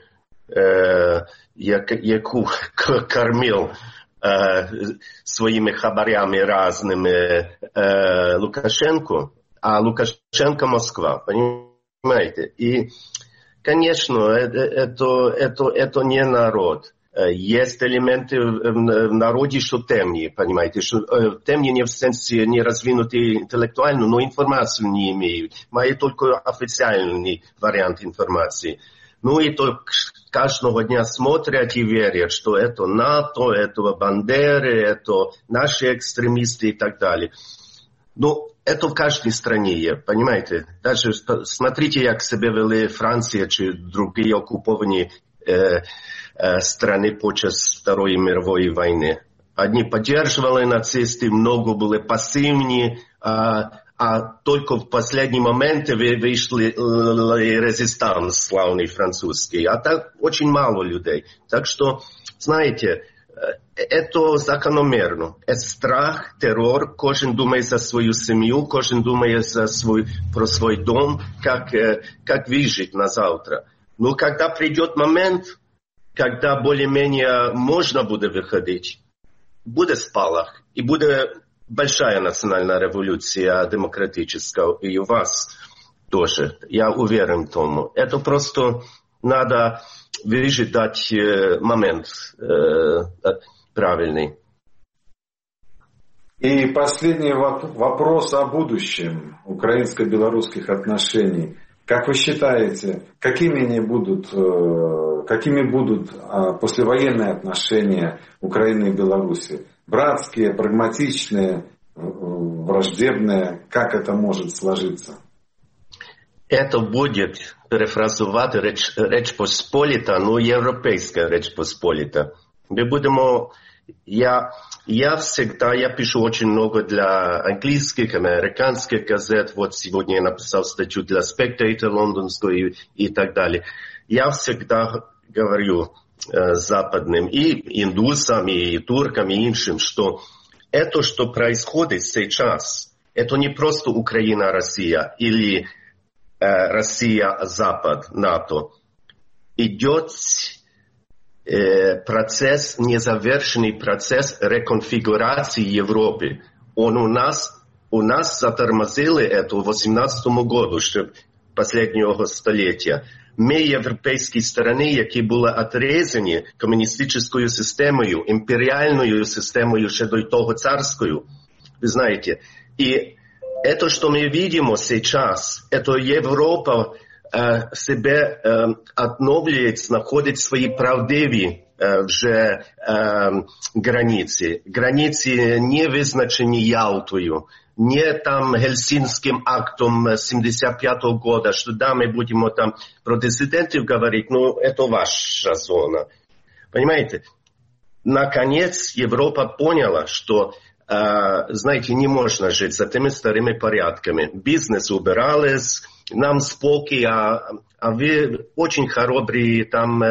яку кормил своими хабарями разными Лукашенко, а Лукашенко Москва. Понимаете? И, конечно, это не народ. Есть элементы в народе, что темнее, понимаете, что темнее не в sensie не развинутые интеллектуально, но информацию не имеют. Имеют только официальный вариант информации. И то каждого дня смотрят и верят, что это НАТО, это Бандеры, это наши экстремисты и так далее. Это в каждой стране, понимаете. Даже смотрите, как себя вели Франция и другие оккупованные страны подчас Второй мировой войны. Одни поддерживали нацисты, много были пассивнее, а только в последний момент вышли резистанс славный французский. А так очень мало людей. Так что, знаете, Это закономерно. Это страх, террор. Кожен думает за свою семью, кожен думает про свой дом, как выжить на завтра. Но когда придет момент, когда более-менее можно будет выходить, будет спалах, и будет большая национальная революция демократическая, и у вас тоже. Я уверен в том. Это просто надо выжидать момент правильный. И последний вопрос о будущем украинско-белорусских отношений. Как вы считаете, какими будут послевоенные отношения Украины и Беларуси? Братские, прагматичные, враждебные? Как это может сложиться? Это будет, перефразувати, Речь Посполита, но европейская Речь Посполита. Мы будем... Я пишу очень много для английских, американских газет. Вот сегодня я написал статью для Spectator лондонскую и так далее. Я всегда говорю западным и индусам, и туркам, и иншим, что это, что происходит сейчас, это не просто Украина-Россия или Россия-Запад, НАТО. Идет процесс, незавершенный процесс реконфигурации Европы. Он у нас затормозили это в 18 году, последнего століття. Ми, європейські сторони, які були отрезані комуністичною системою, імперіальною системою, ще до того царською, вы знаете. И это, что мы видим сейчас, это Европа себе отновлюється, знаходить свої правдиві вже границі. Границі не визначені Ялтою, не там Гельсинским актом 75-го года, что да, мы будем там про диссидентов говорить, но это ваша зона. Понимаете? Наконец Европа поняла, что знаете, не можно жить за теми старыми порядками. Бизнес убирались, нам спокой, а вы очень храбрые, там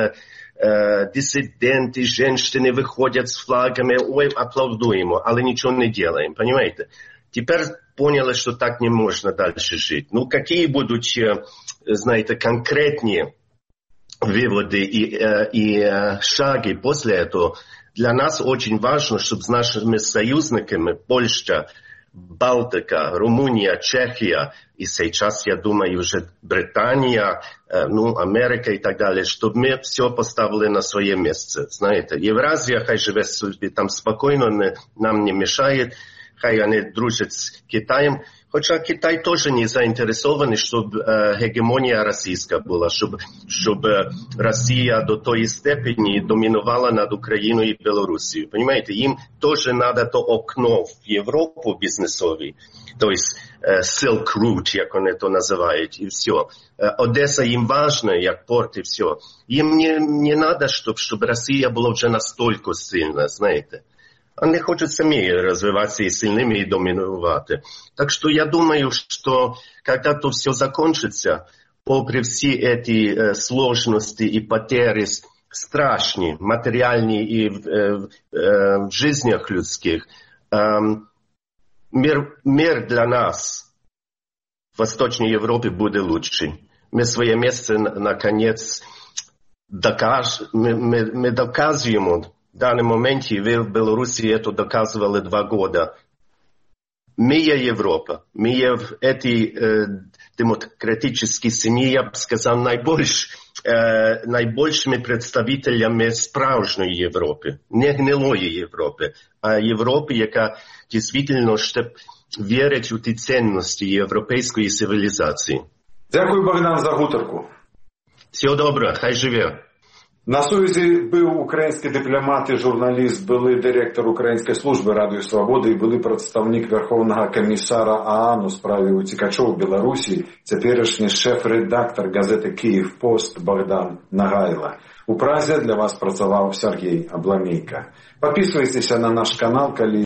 диссиденты, женщины выходят с флагами, ой, аплодуем, але ничего не делаем, понимаете? Теперь поняли, что так не можно дальше жить. Ну, какие будут, знаете, конкретные выводы и шаги после этого? Для нас очень важно, чтобы с нашими союзниками Польша, Балтика, Румыния, Чехия и сейчас, я думаю, уже Британия, Америка и так далее, чтобы мы все поставили на свое место. Знаете, Евразия, хай живет там спокойно, нам не мешает, хай они дружат с Китаем. Хотя Китай тоже не заинтересован, чтобы гегемония российская была, чтобы Россия до той степени доминовала над Украиной и Белоруссией. Понимаете, им тоже надо то окно в Европу бизнесовое, то есть Silk Route, как он это называет, и все. Одесса им важна, как порт, и все. Им не надо, чтобы Россия была уже настолько сильна, знаете. Они хотят сами развиваться и сильными, и доминовать. Так что я думаю, что когда-то все закончится, попри все эти сложности и потери страшные, материальные и в жизнях людских, мир для нас в Восточной Европе будет лучше. Мы свое место, наконец, мы доказываем. В данном моменте вы в Беларуси это доказывали 2 года. Мы Европа. Мы эти демократические семьи, я бы сказал, наибольшими представителями справжньої Європи. Не гнилої Європи, а Європи, яка дійсно вірить у ті цінності європейської цивілізації. Дякую, Богдан, за гутарку. Всього доброго, хай живе. На сувязі був український дипломат і журналіст, були директор Української служби Радіо Свободи і були представник Верховного комісара ООН у справі утікачів у Білорусі, теперішній шеф-редактор газети «Київ-Пост» Богдан Нагайло. У Празі для вас працював Сергій Обломейко. Підписуйтеся на наш канал, коли